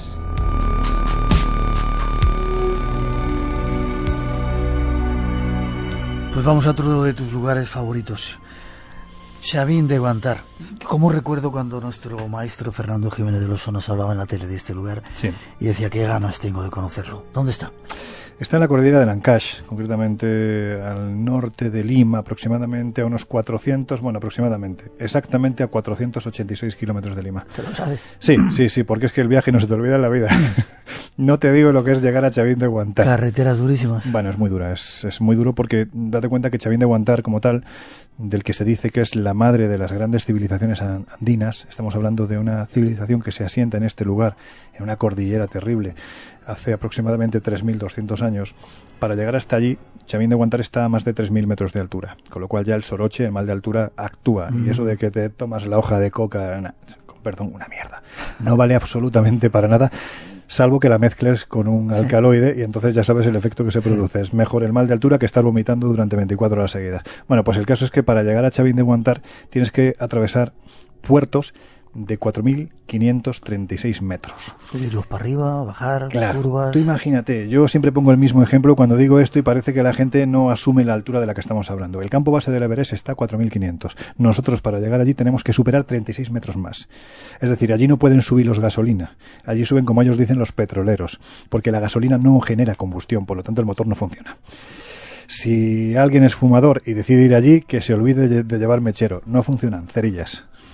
Pues vamos a otro de tus lugares favoritos, Chavín de Huántar. ¿Cómo recuerdo cuando nuestro maestro Fernando Jiménez del Oso nos hablaba en la tele de este lugar? Sí. Y decía, qué ganas tengo de conocerlo. ¿Dónde está? Está en la cordillera de Ancash, concretamente al norte de Lima, aproximadamente a unos cuatrocientos, bueno, aproximadamente, exactamente a cuatrocientos ochenta y seis kilómetros de Lima. ¿Te lo sabes? Sí, sí, sí, porque es que el viaje no se te olvida en la vida. No te digo lo que es llegar a Chavín de Huántar. Carreteras durísimas. Bueno, es muy dura, es, es muy duro porque date cuenta que Chavín de Huántar, como tal, del que se dice que es la madre de las grandes civilizaciones andinas, estamos hablando de una civilización que se asienta en este lugar, en una cordillera terrible, hace aproximadamente tres mil doscientos años. Para llegar hasta allí, Chavín de Huántar está a más de tres mil metros de altura, con lo cual ya el soroche, el mal de altura, actúa. Mm. Y eso de que te tomas la hoja de coca, una, perdón, una mierda, no vale absolutamente para nada, salvo que la mezcles con un sí. alcaloide, y entonces ya sabes el efecto que se produce. Sí. Es mejor el mal de altura que estar vomitando durante veinticuatro horas seguidas. Bueno, pues el caso es que para llegar a Chavín de Huántar tienes que atravesar puertos de cuatro mil quinientos treinta y seis metros. Subirlos para arriba, bajar, claro, curvas... Tú imagínate, yo siempre pongo el mismo ejemplo cuando digo esto y parece que la gente no asume la altura de la que estamos hablando. El campo base del Everest está a cuatro mil quinientos. Nosotros para llegar allí tenemos que superar treinta y seis metros más. Es decir, allí no pueden subir los gasolina. Allí suben, como ellos dicen, los petroleros, porque la gasolina no genera combustión, por lo tanto el motor no funciona. Si alguien es fumador y decide ir allí, que se olvide de llevar mechero. No funcionan, cerillas.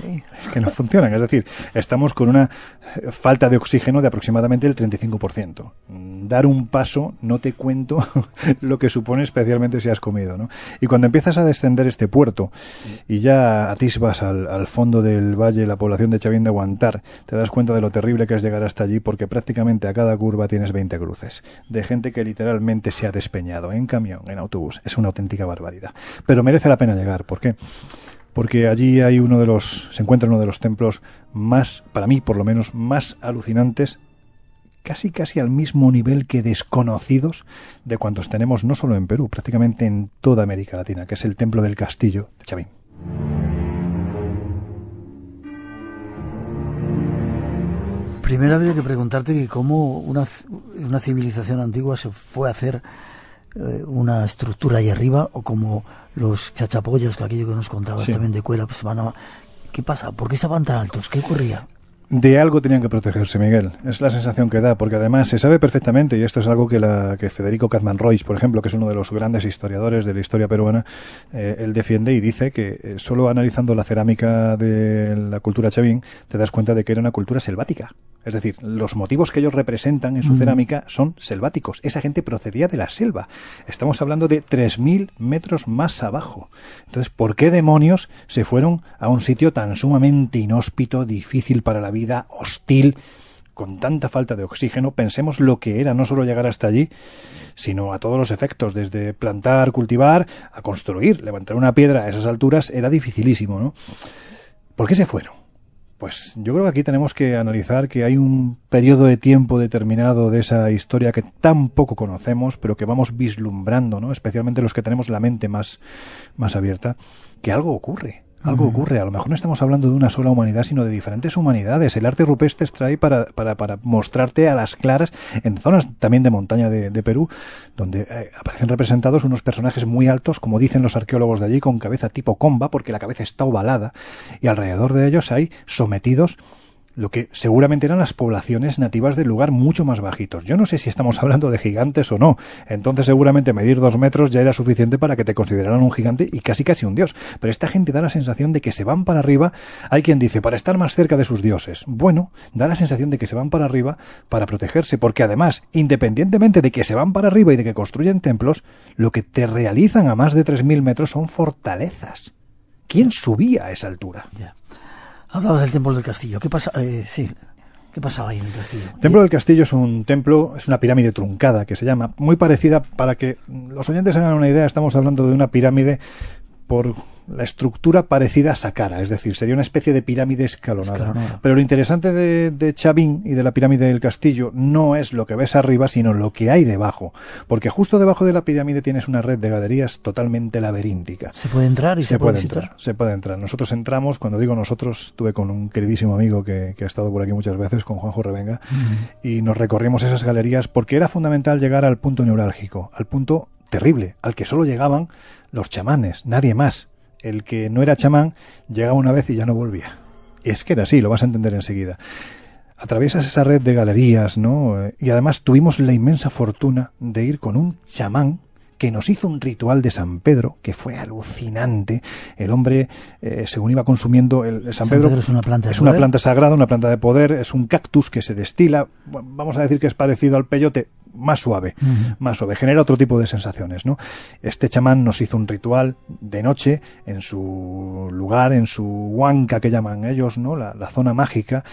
Es que no funcionan. Es decir, estamos con una falta de oxígeno de aproximadamente el treinta y cinco por ciento. Dar un paso, no te cuento lo que supone, especialmente si has comido, ¿no? Y cuando empiezas a descender este puerto y ya atisbas al, al fondo del valle la población de Chavín de Guantar, te das cuenta de lo terrible que es llegar hasta allí, porque prácticamente a cada curva tienes veinte cruces de gente que literalmente se ha despeñado en camión, en autobús. Es una auténtica barbaridad. Pero merece la pena llegar. ¿Por qué? Porque allí hay uno de los, se encuentra uno de los templos más, para mí por lo menos, más alucinantes, casi casi al mismo nivel que desconocidos de cuantos tenemos no solo en Perú, prácticamente en toda América Latina, que es el Templo del Castillo de Chavín. Primero habría que preguntarte que cómo una, una civilización antigua se fue a hacer eh, una estructura ahí arriba, o como los chachapollos, que aquello que nos contabas sí. también de Cuela, pues van a... ¿Qué pasa? ¿Por qué estaban tan altos? ¿Qué ocurría? De algo tenían que protegerse, Miguel. Es la sensación que da, porque además se sabe perfectamente, y esto es algo que, la, que Federico Kazman Royce, por ejemplo, que es uno de los grandes historiadores de la historia peruana, eh, él defiende y dice que eh, solo analizando la cerámica de la cultura chavín te das cuenta de que era una cultura selvática. Es decir, los motivos que ellos representan en su mm. cerámica son selváticos. Esa gente procedía de la selva. Estamos hablando de tres mil metros más abajo. Entonces, ¿por qué demonios se fueron a un sitio tan sumamente inhóspito, difícil para la vida, hostil, con tanta falta de oxígeno? Pensemos lo que era no solo llegar hasta allí, sino a todos los efectos, desde plantar, cultivar, a construir. Levantar una piedra a esas alturas era dificilísimo, ¿no? ¿Por qué se fueron? Pues yo creo que aquí tenemos que analizar que hay un periodo de tiempo determinado de esa historia que tan poco conocemos, pero que vamos vislumbrando, ¿no? Especialmente los que tenemos la mente más, más abierta, que algo ocurre. Algo ocurre. A lo mejor no estamos hablando de una sola humanidad, sino de diferentes humanidades. El arte rupestre está ahí para, para, para mostrarte a las claras, en zonas también de montaña de, de Perú, donde eh, aparecen representados unos personajes muy altos, como dicen los arqueólogos de allí, con cabeza tipo comba, porque la cabeza está ovalada, y alrededor de ellos hay sometidos lo que seguramente eran las poblaciones nativas del lugar, mucho más bajitos. Yo no sé si estamos hablando de gigantes o no. Entonces seguramente medir dos metros ya era suficiente para que te consideraran un gigante y casi casi un dios. Pero esta gente da la sensación de que se van para arriba. Hay quien dice, para estar más cerca de sus dioses. Bueno, da la sensación de que se van para arriba para protegerse, porque además, independientemente de que se van para arriba y de que construyen templos, lo que te realizan a más de tres mil metros son fortalezas. ¿Quién subía a esa altura? Ya. Hablabas del Templo del Castillo. ¿Qué pasa? Eh, sí. ¿Qué pasaba ahí en el castillo? El Templo del Castillo es un templo, es una pirámide truncada que se llama, muy parecida, para que los oyentes hagan una idea, estamos hablando de una pirámide por la estructura parecida a Saqqara, es decir, sería una especie de pirámide escalonada. escalonada. Pero lo interesante de, de Chavín y de la pirámide del Castillo no es lo que ves arriba, sino lo que hay debajo, porque justo debajo de la pirámide tienes una red de galerías totalmente laberíntica. ¿Se puede entrar y se, se puede, puede visitar? entrar? Se puede entrar. Nosotros entramos, cuando digo nosotros, estuve con un queridísimo amigo que, que ha estado por aquí muchas veces, con Juanjo Revenga, uh-huh. y nos recorrimos esas galerías porque era fundamental llegar al punto neurálgico, al punto terrible, al que solo llegaban los chamanes, nadie más. El que no era chamán llegaba una vez y ya no volvía. Es que era así, lo vas a entender enseguida. Atraviesas esa red de galerías, ¿no? Y además tuvimos la inmensa fortuna de ir con un chamán que nos hizo un ritual de San Pedro, que fue alucinante. El hombre, eh, según iba consumiendo... El, el San, San Pedro, Pedro es una planta de es poder. una planta sagrada, una planta de poder, es un cactus que se destila, vamos a decir que es parecido al peyote, más suave, uh-huh. más suave, genera otro tipo de sensaciones, ¿no? Este chamán nos hizo un ritual de noche en su lugar, en su huanca que llaman ellos, ¿no? La, la zona mágica,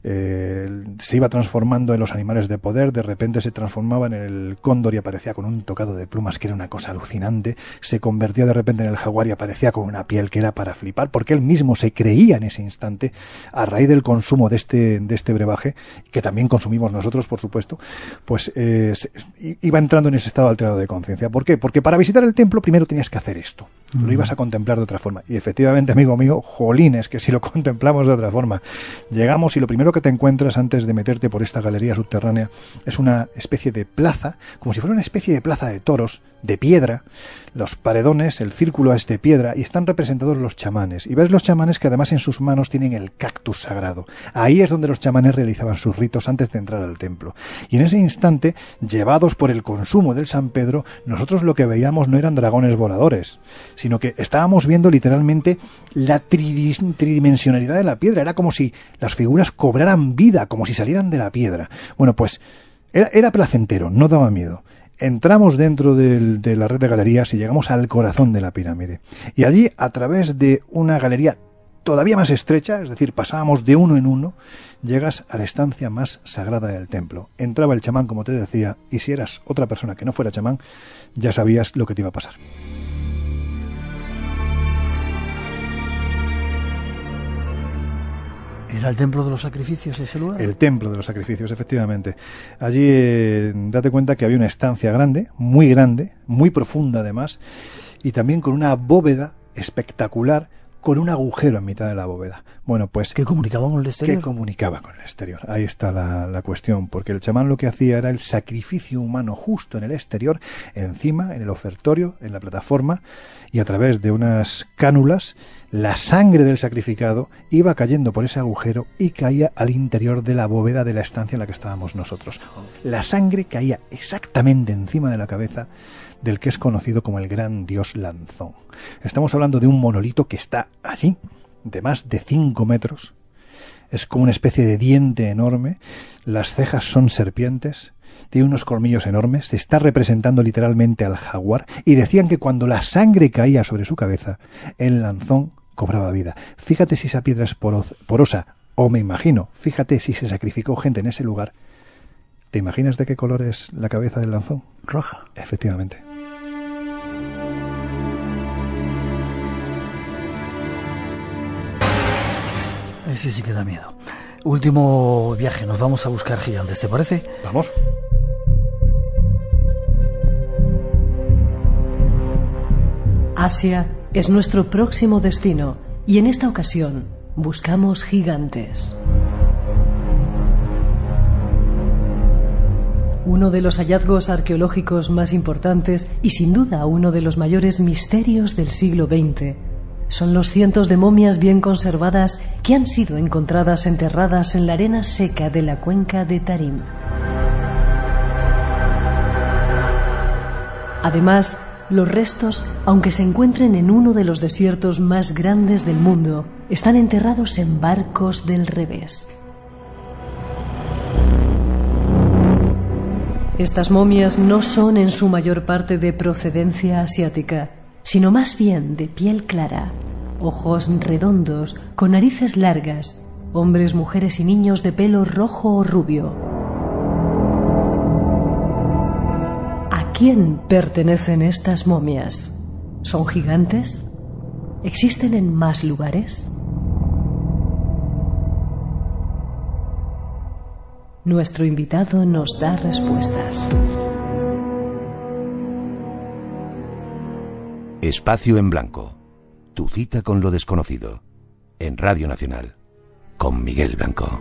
eh, se iba transformando en los animales de poder, de repente se transformaba en el cóndor y aparecía con un tocado de plumas que era una cosa alucinante, se convertía de repente en el jaguar y aparecía con una piel que era para flipar, porque él mismo se creía en ese instante, a raíz del consumo de este, de este brebaje, que también consumimos nosotros, por supuesto, pues eh, iba entrando en ese estado alterado de conciencia. ¿Por qué? Porque para visitar el templo primero tenías que hacer esto. Uh-huh. Lo ibas a contemplar de otra forma. Y efectivamente, amigo mío, jolines, que si lo contemplamos de otra forma. Llegamos y lo primero que te encuentras antes de meterte por esta galería subterránea es una especie de plaza, como si fuera una especie de plaza de toros, de piedra. Los paredones, el círculo es de piedra y están representados los chamanes. Y ves los chamanes que además en sus manos tienen el cactus sagrado. Ahí es donde los chamanes realizaban sus ritos antes de entrar al templo. Y en ese instante, llevados por el consumo del San Pedro, nosotros lo que veíamos no eran dragones voladores, sino que estábamos viendo literalmente la tridis- tridimensionalidad de la piedra. Era como si las figuras cobraran vida, como si salieran de la piedra. Bueno, pues era, era placentero, no daba miedo. Entramos dentro del, de la red de galerías y llegamos al corazón de la pirámide. Y allí, a través de una galería todavía más estrecha, es decir, pasábamos de uno en uno, llegas a la estancia más sagrada del templo. Entraba el chamán, como te decía, y si eras otra persona que no fuera chamán, ya sabías lo que te iba a pasar. ¿Era el templo de los sacrificios ese lugar? El templo de los sacrificios, efectivamente. Allí, eh, date cuenta que había una estancia grande, muy grande, muy profunda además, y también con una bóveda espectacular, con un agujero en mitad de la bóveda. Bueno, pues... ¿Qué comunicaba con el exterior? ¿Qué comunicaba con el exterior? Ahí está la, la cuestión, porque el chamán lo que hacía era el sacrificio humano justo en el exterior, encima, en el ofertorio, en la plataforma, y a través de unas cánulas, la sangre del sacrificado iba cayendo por ese agujero y caía al interior de la bóveda de la estancia en la que estábamos nosotros. La sangre caía exactamente encima de la cabeza del que es conocido como el gran dios Lanzón. Estamos hablando de un monolito que está allí, de más de cinco metros. Es como una especie de diente enorme. Las cejas son serpientes. Tiene unos colmillos enormes. Se está representando literalmente al jaguar. Y decían que cuando la sangre caía sobre su cabeza, el Lanzón cobraba vida. Fíjate si esa piedra es poroz- porosa. O me imagino, fíjate si se sacrificó gente en ese lugar. ¿Te imaginas de qué color es la cabeza del Lanzón? Roja. Efectivamente. Ese sí que da miedo. Último viaje, nos vamos a buscar gigantes, ¿te parece? Vamos. Asia es nuestro próximo destino y en esta ocasión buscamos gigantes. Uno de los hallazgos arqueológicos más importantes y sin duda uno de los mayores misterios del siglo veinte son los cientos de momias bien conservadas que han sido encontradas enterradas en la arena seca de la cuenca de Tarim. Además, los restos, aunque se encuentren en uno de los desiertos más grandes del mundo, están enterrados en barcos del revés. Estas momias no son en su mayor parte de procedencia asiática, sino más bien de piel clara, ojos redondos, con narices largas, hombres, mujeres y niños de pelo rojo o rubio. ¿A quién pertenecen estas momias? ¿Son gigantes? ¿Existen en más lugares? Nuestro invitado nos da respuestas. Espacio en Blanco. Tu cita con lo desconocido. En Radio Nacional. Con Miguel Blanco.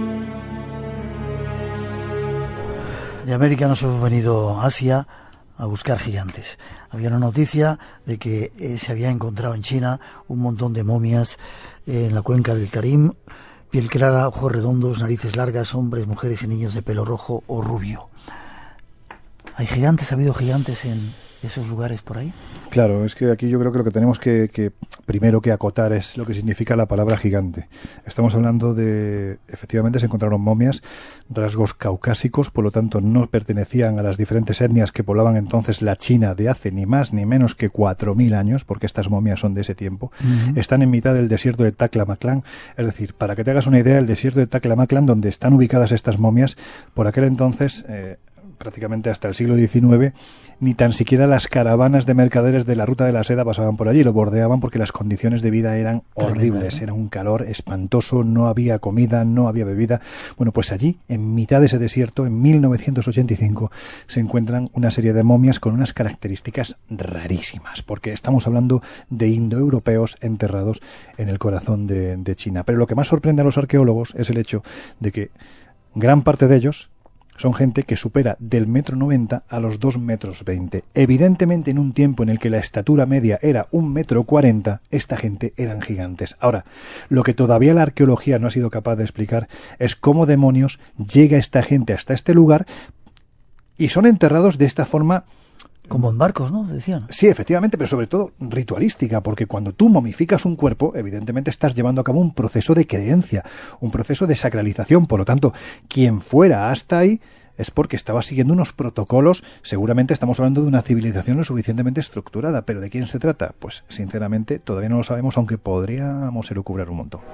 De América nos hemos venido a Asia a buscar gigantes. Había una noticia de que eh, se había encontrado en China un montón de momias eh, en la cuenca del Tarim, piel clara, ojos redondos, narices largas, hombres, mujeres y niños de pelo rojo o rubio. ¿Hay gigantes? ¿Ha habido gigantes en esos lugares por ahí? Claro, es que aquí yo creo que lo que tenemos que, que primero que acotar es lo que significa la palabra gigante. Estamos hablando de, efectivamente se encontraron momias, rasgos caucásicos, por lo tanto no pertenecían a las diferentes etnias que poblaban entonces la China de hace ni más ni menos que cuatro mil años, porque estas momias son de ese tiempo. Uh-huh. Están en mitad del desierto de Taklamakan, es decir, para que te hagas una idea, el desierto de Taklamakan, donde están ubicadas estas momias, por aquel entonces... Eh, prácticamente hasta el siglo diecinueve, ni tan siquiera las caravanas de mercaderes de la ruta de la seda pasaban por allí, lo bordeaban porque las condiciones de vida eran horribles, era un calor espantoso, no había comida, no había bebida. Bueno, pues allí, en mitad de ese desierto, en mil novecientos ochenta y cinco, se encuentran una serie de momias con unas características rarísimas, porque estamos hablando de indoeuropeos enterrados en el corazón de, de China. Pero lo que más sorprende a los arqueólogos es el hecho de que gran parte de ellos son gente que supera del metro noventa a los dos metros veinte. Evidentemente, en un tiempo en el que la estatura media era un metro cuarenta, esta gente eran gigantes. Ahora, lo que todavía la arqueología no ha sido capaz de explicar es cómo demonios llega esta gente hasta este lugar y son enterrados de esta forma Como en barcos, ¿no? Decían. Sí, efectivamente, pero sobre todo ritualística, porque cuando tú momificas un cuerpo, evidentemente estás llevando a cabo un proceso de creencia, un proceso de sacralización. Por lo tanto, quien fuera hasta ahí es porque estaba siguiendo unos protocolos. Seguramente estamos hablando de una civilización lo suficientemente estructurada, pero ¿de quién se trata? Pues sinceramente todavía no lo sabemos, aunque podríamos elucubrar un montón.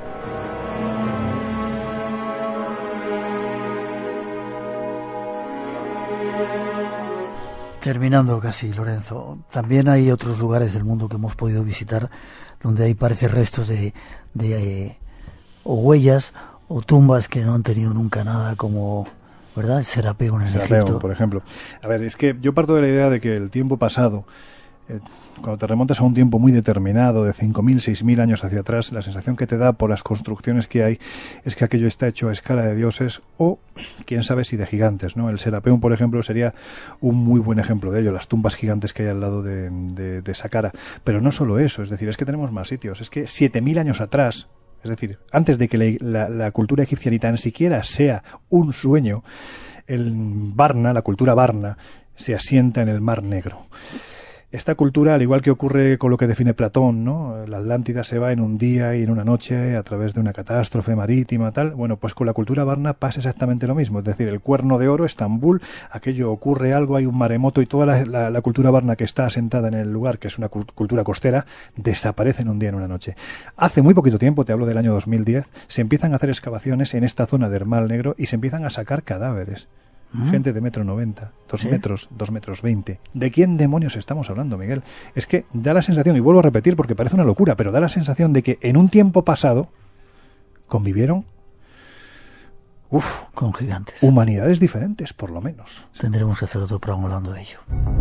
Terminando casi, Lorenzo, también hay otros lugares del mundo que hemos podido visitar donde hay parece restos de, de eh, o huellas o tumbas que no han tenido nunca nada, como, ¿verdad? El Serapeum en Serapeum, Egipto. por ejemplo. A ver, es que yo parto de la idea de que el tiempo pasado, eh, cuando te remontas a un tiempo muy determinado, de cinco mil, seis mil años hacia atrás, la sensación que te da por las construcciones que hay es que aquello está hecho a escala de dioses o, quién sabe si de gigantes, ¿no? El Serapeum, por ejemplo, sería un muy buen ejemplo de ello, las tumbas gigantes que hay al lado de, de, de Saqqara. Pero no solo eso, es decir, es que tenemos más sitios. Es que siete mil años atrás, es decir, antes de que la, la, la cultura egipcia ni tan siquiera sea un sueño, el Varna, la cultura Varna, se asienta en el Mar Negro. Esta cultura, al igual que ocurre con lo que define Platón, ¿no? La Atlántida se va en un día y en una noche a través de una catástrofe marítima, tal. Bueno, pues con la cultura Varna pasa exactamente lo mismo. Es decir, el Cuerno de Oro, Estambul, aquello ocurre algo, hay un maremoto y toda la, la, la cultura Varna que está asentada en el lugar, que es una cu- cultura costera, desaparece en un día, en una noche. Hace muy poquito tiempo, te hablo del año dos mil diez, se empiezan a hacer excavaciones en esta zona del Mar Negro y se empiezan a sacar cadáveres. ¿Mm? Gente de metro noventa, dos ¿Sí? metros, dos metros veinte. ¿De quién demonios estamos hablando, Miguel? Es que da la sensación, y vuelvo a repetir porque parece una locura, pero da la sensación de que en un tiempo pasado convivieron uf, con gigantes. Humanidades diferentes, por lo menos. Tendremos que hacer otro programa hablando de ello.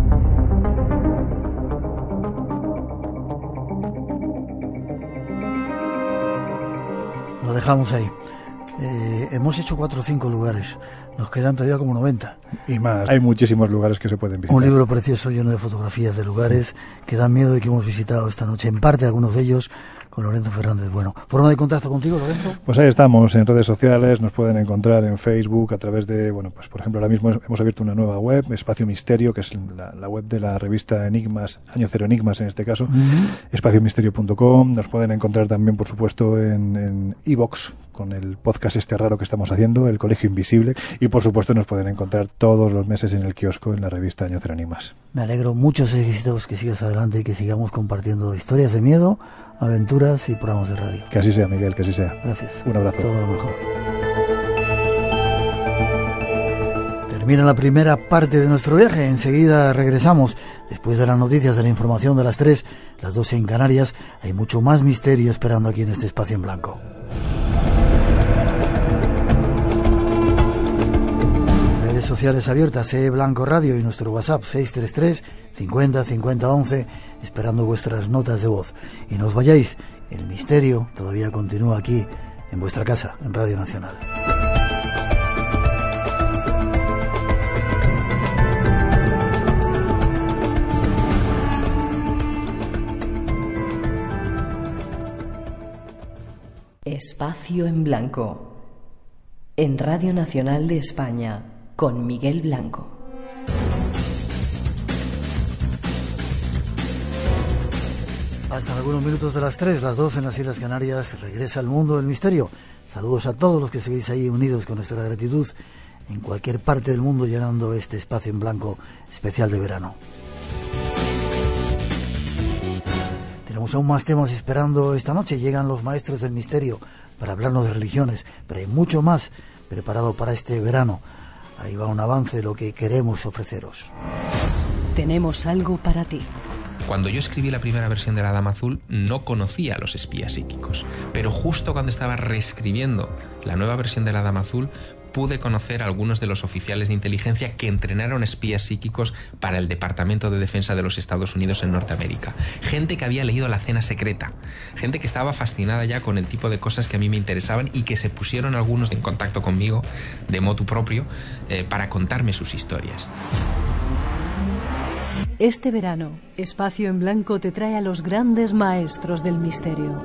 Lo dejamos ahí. Eh, hemos hecho cuatro o cinco lugares. Nos quedan todavía como noventa. Y más. Hay muchísimos lugares que se pueden visitar. Un libro precioso lleno de fotografías de lugares que dan miedo y que hemos visitado esta noche. En parte algunos de ellos con Lorenzo Fernández. Bueno, ¿forma de contacto contigo, Lorenzo? Pues ahí estamos, en redes sociales. Nos pueden encontrar en Facebook a través de, bueno, pues por ejemplo, ahora mismo hemos abierto una nueva web, Espacio Misterio, que es la, la web de la revista Enigmas, Año Cero Enigmas en este caso, uh-huh. espacio misterio punto com. Nos pueden encontrar también, por supuesto, en iVoox, con el podcast este raro que estamos haciendo, El Colegio Invisible, y por supuesto nos pueden encontrar todos los meses en el kiosco en la revista Año Cero Enigmas. Me alegro, muchos éxitos, que sigas adelante y que sigamos compartiendo historias de miedo, aventuras y programas de radio. Que así sea, Miguel, que así sea. Gracias. Un abrazo. Todo lo mejor. Termina la primera parte de nuestro viaje. Enseguida regresamos. Después de las noticias, de la información de las tres, las doce en Canarias, hay mucho más misterio esperando aquí en este espacio en blanco. Redes sociales abiertas, E Blanco Radio, y nuestro WhatsApp seis tres tres, cincuenta, cincuenta, once, esperando vuestras notas de voz. Y no os vayáis, el misterio todavía continúa aquí, en vuestra casa, en Radio Nacional. Espacio en Blanco, en Radio Nacional de España, con Miguel Blanco. Pasan algunos minutos de las tres, las dos en las Islas Canarias. Regresa al mundo del misterio. Saludos a todos los que seguís ahí unidos con nuestra gratitud en cualquier parte del mundo, llenando este espacio en blanco especial de verano. Tenemos aún más temas esperando esta noche. Llegan los maestros del misterio para hablarnos de religiones, pero hay mucho más preparado para este verano. Ahí va un avance de lo que queremos ofreceros. Tenemos algo para ti. Cuando yo escribí la primera versión de La Dama Azul, no conocía a los espías psíquicos. Pero justo cuando estaba reescribiendo la nueva versión de La Dama Azul, pude conocer a algunos de los oficiales de inteligencia que entrenaron espías psíquicos para el Departamento de Defensa de los Estados Unidos en Norteamérica. Gente que había leído La Cena Secreta. Gente que estaba fascinada ya con el tipo de cosas que a mí me interesaban y que se pusieron algunos en contacto conmigo de motu propio eh, para contarme sus historias. Este verano, Espacio en Blanco te trae a los grandes maestros del misterio.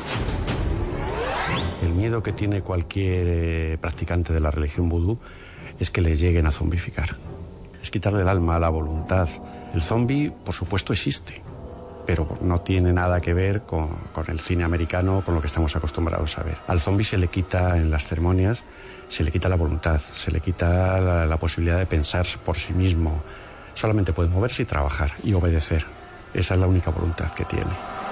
El miedo que tiene cualquier eh, practicante de la religión vudú es que le lleguen a zombificar. Es quitarle el alma, la voluntad, El zombie, por supuesto, existe, pero no tiene nada que ver con, con el cine americano, con lo que estamos acostumbrados a ver. Al zombie se le quita en las ceremonias, se le quita la voluntad, se le quita la, la posibilidad de pensar por sí mismo. Solamente puede moverse y trabajar y obedecer. Esa es la única voluntad que tiene.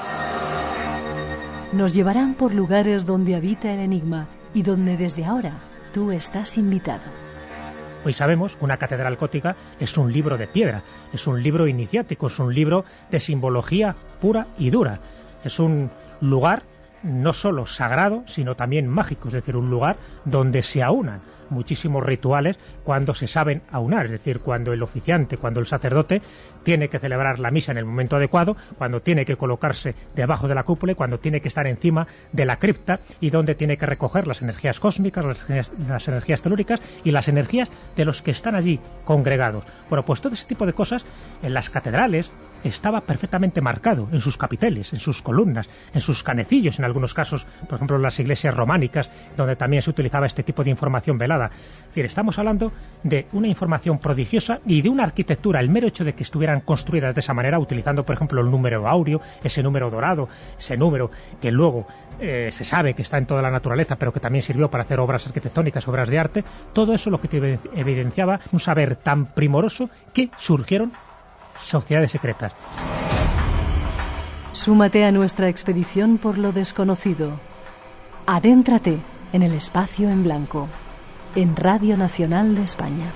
Nos llevarán por lugares donde habita el enigma y donde desde ahora tú estás invitado. Hoy sabemos que una catedral gótica es un libro de piedra, es un libro iniciático, es un libro de simbología pura y dura. Es un lugar no solo sagrado, sino también mágico, es decir, un lugar donde se aunan muchísimos rituales cuando se saben aunar, es decir, cuando el oficiante, cuando el sacerdote tiene que celebrar la misa en el momento adecuado, cuando tiene que colocarse debajo de la cúpula y cuando tiene que estar encima de la cripta y donde tiene que recoger las energías cósmicas, las energías, las energías telúricas y las energías de los que están allí congregados. Bueno, pues todo ese tipo de cosas en las catedrales estaba perfectamente marcado en sus capiteles, en sus columnas, en sus canecillos, en algunos casos, por ejemplo, en las iglesias románicas, donde también se utilizaba este tipo de información velada. Es decir, estamos hablando de una información prodigiosa y de una arquitectura, el mero hecho de que estuvieran construidas de esa manera, utilizando, por ejemplo, el número áureo, ese número dorado, ese número que luego eh, se sabe que está en toda la naturaleza, pero que también sirvió para hacer obras arquitectónicas, obras de arte. Todo eso lo que te evidenciaba un saber tan primoroso que surgieron sociedades secretas. Súmate a nuestra expedición por lo desconocido. Adéntrate en el espacio en blanco, en Radio Nacional de España.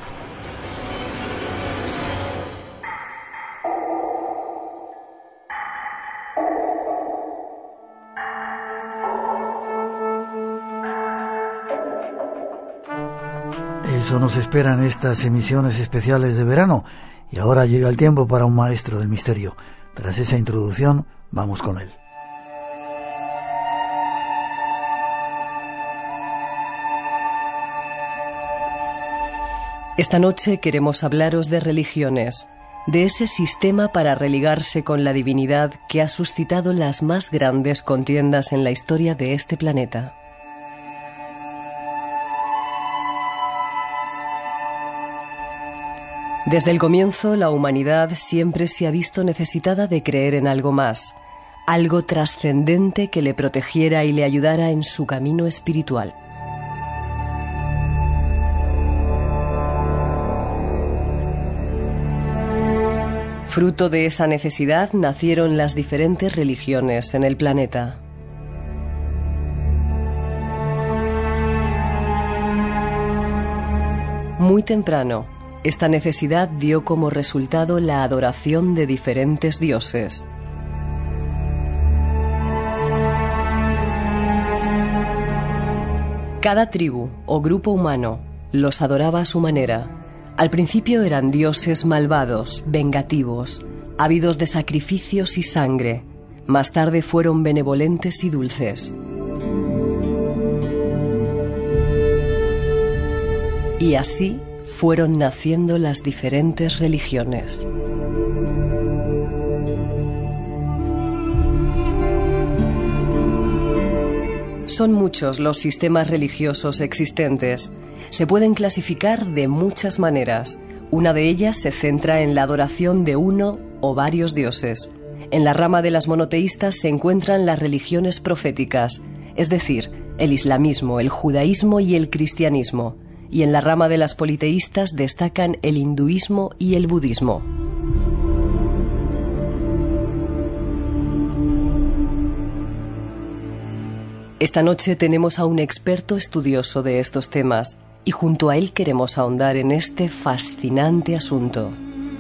Eso nos espera en estas emisiones especiales de verano. Y ahora llega el tiempo para un maestro del misterio. Tras esa introducción, vamos con él. Esta noche queremos hablaros de religiones, de ese sistema para religarse con la divinidad que ha suscitado las más grandes contiendas en la historia de este planeta. Desde el comienzo, la humanidad siempre se ha visto necesitada de creer en algo más, algo trascendente que le protegiera y le ayudara en su camino espiritual. Fruto de esa necesidad nacieron las diferentes religiones en el planeta. Muy temprano, esta necesidad dio como resultado la adoración de diferentes dioses. Cada tribu o grupo humano los adoraba a su manera. Al principio eran dioses malvados, vengativos, ávidos de sacrificios y sangre. Más tarde fueron benevolentes y dulces. Y así fueron naciendo las diferentes religiones. Son muchos los sistemas religiosos existentes. Se pueden clasificar de muchas maneras. Una de ellas se centra en la adoración de uno o varios dioses. En la rama de las monoteístas se encuentran las religiones proféticas, es decir, el islamismo, el judaísmo y el cristianismo. Y en la rama de las politeístas destacan el hinduismo y el budismo. Esta noche tenemos a un experto estudioso de estos temas y junto a él queremos ahondar en este fascinante asunto.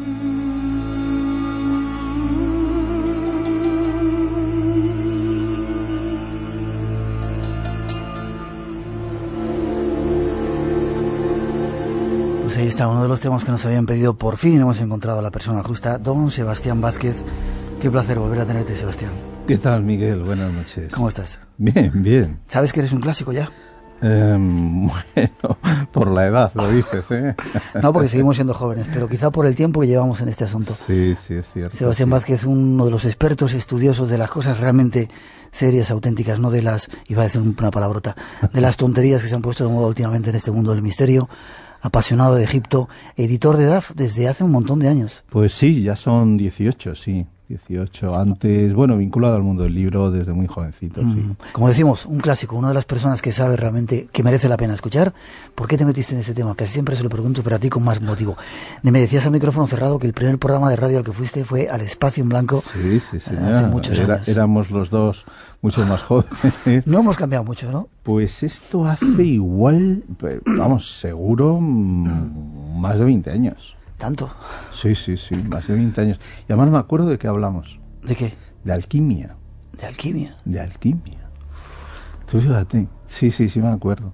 Pues ahí está uno de los temas que nos habían pedido. Por fin hemos encontrado a la persona justa, don Sebastián Vázquez. Qué placer volver a tenerte, Sebastián. ¿Qué tal, Miguel? Buenas noches. ¿Cómo estás? Bien, bien. ¿Sabes que eres un clásico ya? Eh, bueno, por la edad lo dices, ¿eh? No, porque seguimos siendo jóvenes, pero quizá por el tiempo que llevamos en este asunto. Sí, sí, es cierto. Sebastián sí. Vázquez, uno de los expertos estudiosos de las cosas realmente serias, auténticas, no de las, iba a decir una palabrota, de las tonterías que se han puesto de moda últimamente en este mundo del misterio. apasionado de Egipto, editor de D A F desde hace un montón de años. Pues sí, ya son dieciocho, sí. dieciocho, antes, bueno, vinculado al mundo del libro desde muy jovencito, mm. sí. Como decimos, un clásico, una de las personas que sabe realmente que merece la pena escuchar. ¿Por qué te metiste en ese tema? Casi siempre se lo pregunto, pero a ti con más motivo. Me decías al micrófono cerrado que el primer programa de radio al que fuiste fue Al Espacio en Blanco. Sí, sí, sí. Hace muchos Era, años. Éramos los dos mucho más jóvenes. No hemos cambiado mucho, ¿no? Pues esto hace igual, vamos, seguro más de veinte años. ¿Tanto? Sí, sí, sí, más de veinte años. Y además me acuerdo de qué hablamos. ¿De qué? De alquimia. ¿De alquimia? De alquimia. Tú fíjate. Sí, sí, sí me acuerdo.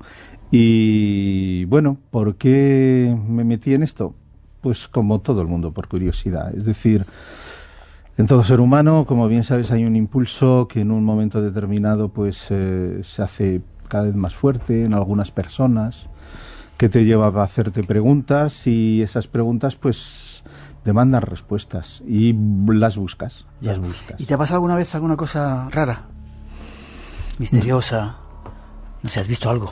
Y bueno, ¿por qué me metí en esto? Pues como todo el mundo, por curiosidad. Es decir, en todo ser humano, como bien sabes, hay un impulso que en un momento determinado pues eh, se hace cada vez más fuerte en algunas personas, que te lleva a hacerte preguntas y esas preguntas pues demandan respuestas y las buscas, ya. las buscas. ¿Y te ha pasado alguna vez alguna cosa rara? Misteriosa. No sé, ¿has visto algo?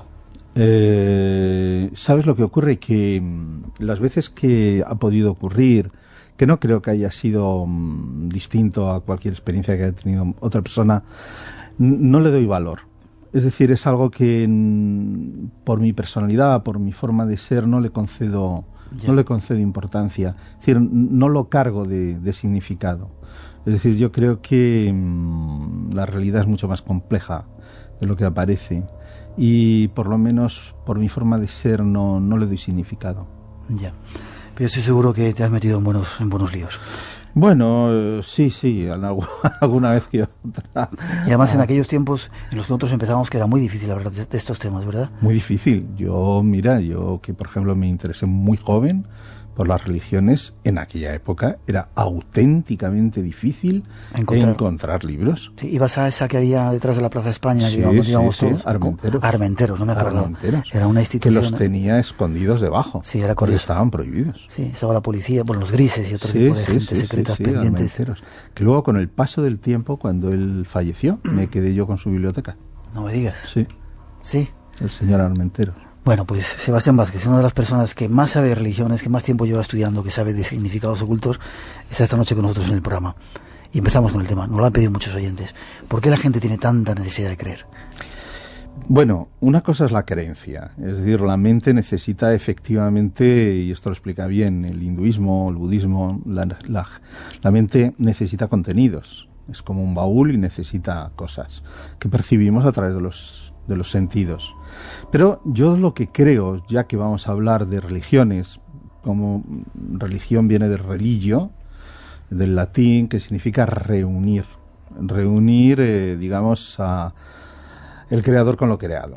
Eh, ¿Sabes lo que ocurre? Que las veces que ha podido ocurrir, que no creo que haya sido um, distinto a cualquier experiencia que haya tenido otra persona, no le doy valor. Es decir, es algo que n, por mi personalidad, por mi forma de ser, no le concedo, yeah. no le concedo importancia. Es decir, no lo cargo de, de significado. Es decir, yo creo que mmm, la realidad es mucho más compleja de lo que aparece y por lo menos por mi forma de ser no, no le doy significado. Ya, pero estoy seguro que te has metido en buenos, en buenos líos. Bueno, eh, sí, sí, alguna, alguna vez que otra. Y además en aquellos tiempos en los que nosotros empezamos que era muy difícil hablar de, de estos temas, ¿verdad? Muy difícil. Yo, mira, yo que por ejemplo me interesé muy joven por las religiones, en aquella época era auténticamente difícil encontrar, encontrar libros. Sí, ibas a esa que había detrás de la Plaza España, sí, que íbamos, sí, íbamos sí, todos. Armenteros. Armenteros, no me acuerdo. Armenteros. Era una institución. Que los tenía escondidos debajo. Sí, era curioso. Estaban prohibidos. Sí, estaba la policía, bueno, los grises y otro sí, tipo de sí, gente sí, secretas sí, sí, pendientes. Armenteros. Que luego con el paso del tiempo, cuando él falleció, me quedé yo con su biblioteca. No me digas. Sí. Sí. El señor Armenteros. Bueno, pues Sebastián Vázquez, una de las personas que más sabe de religiones, que más tiempo lleva estudiando, que sabe de significados ocultos, está esta noche con nosotros en el programa. Y empezamos con el tema, nos lo han pedido muchos oyentes. ¿Por qué la gente tiene tanta necesidad de creer? Bueno, una cosa es la creencia, es decir, la mente necesita efectivamente, y esto lo explica bien el hinduismo, el budismo, la, la, la mente necesita contenidos, es como un baúl y necesita cosas que percibimos a través de los de los sentidos. Pero yo lo que creo, ya que vamos a hablar de religiones, como religión viene de religio, del latín, que significa reunir, reunir, eh, digamos, a el creador con lo creado.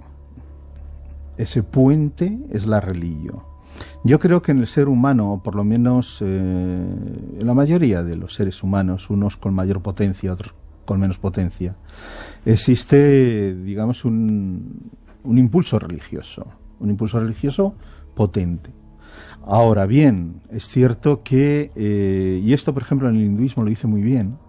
Ese puente es la religio. Yo creo que en el ser humano, o por lo menos eh, en la mayoría de los seres humanos, unos con mayor potencia, otros con menos potencia, existe, digamos, un, un impulso religioso, un impulso religioso potente. Ahora bien, es cierto que, eh, y esto por ejemplo en el hinduismo lo dice muy bien,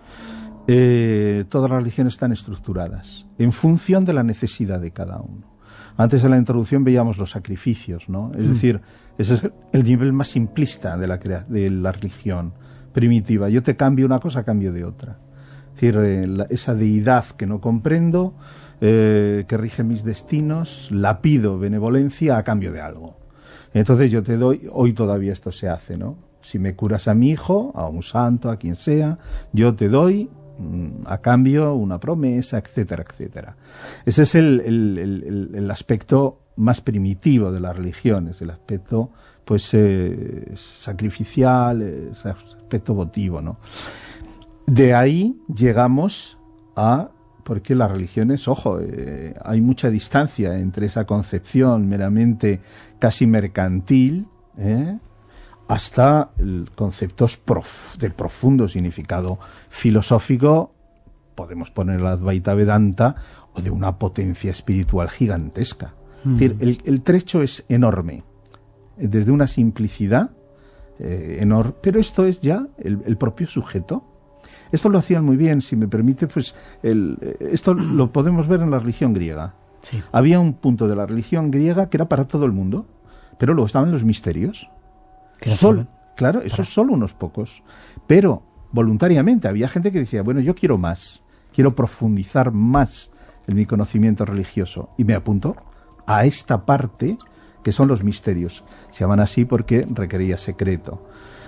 eh, todas las religiones están estructuradas en función de la necesidad de cada uno. Antes en la introducción veíamos los sacrificios, ¿no? Es mm. decir, ese es el nivel más simplista de la, de la religión primitiva. Yo te cambio una cosa a cambio de otra. Es decir, eh, la, esa deidad que no comprendo, eh, que rige mis destinos, la pido benevolencia a cambio de algo. Entonces yo te doy, hoy todavía esto se hace, ¿no? Si me curas a mi hijo, a un santo, a quien sea, yo te doy mm, a cambio una promesa, etcétera, etcétera. Ese es el, el, el, el aspecto más primitivo de las religiones, el aspecto pues eh, sacrificial, ese aspecto votivo, ¿no? De ahí llegamos a, porque las religiones, ojo, eh, hay mucha distancia entre esa concepción meramente casi mercantil, ¿eh? hasta el conceptos prof, del profundo significado filosófico, podemos poner la Advaita Vedanta, o de una potencia espiritual gigantesca. Mm. Es decir, el, el trecho es enorme, desde una simplicidad eh, enorme, pero esto es ya el, el propio sujeto. Esto lo hacían muy bien, si me permite, pues el, esto lo podemos ver en la religión griega. Sí. Había un punto de la religión griega que era para todo el mundo. pero luego estaban los misterios. Que no Sol, saben. claro, esos solo unos pocos. Pero voluntariamente había gente que decía, bueno, yo quiero más, quiero profundizar más en mi conocimiento religioso. Y me apunto a esta parte que son los misterios. Se llaman así porque requería secreto.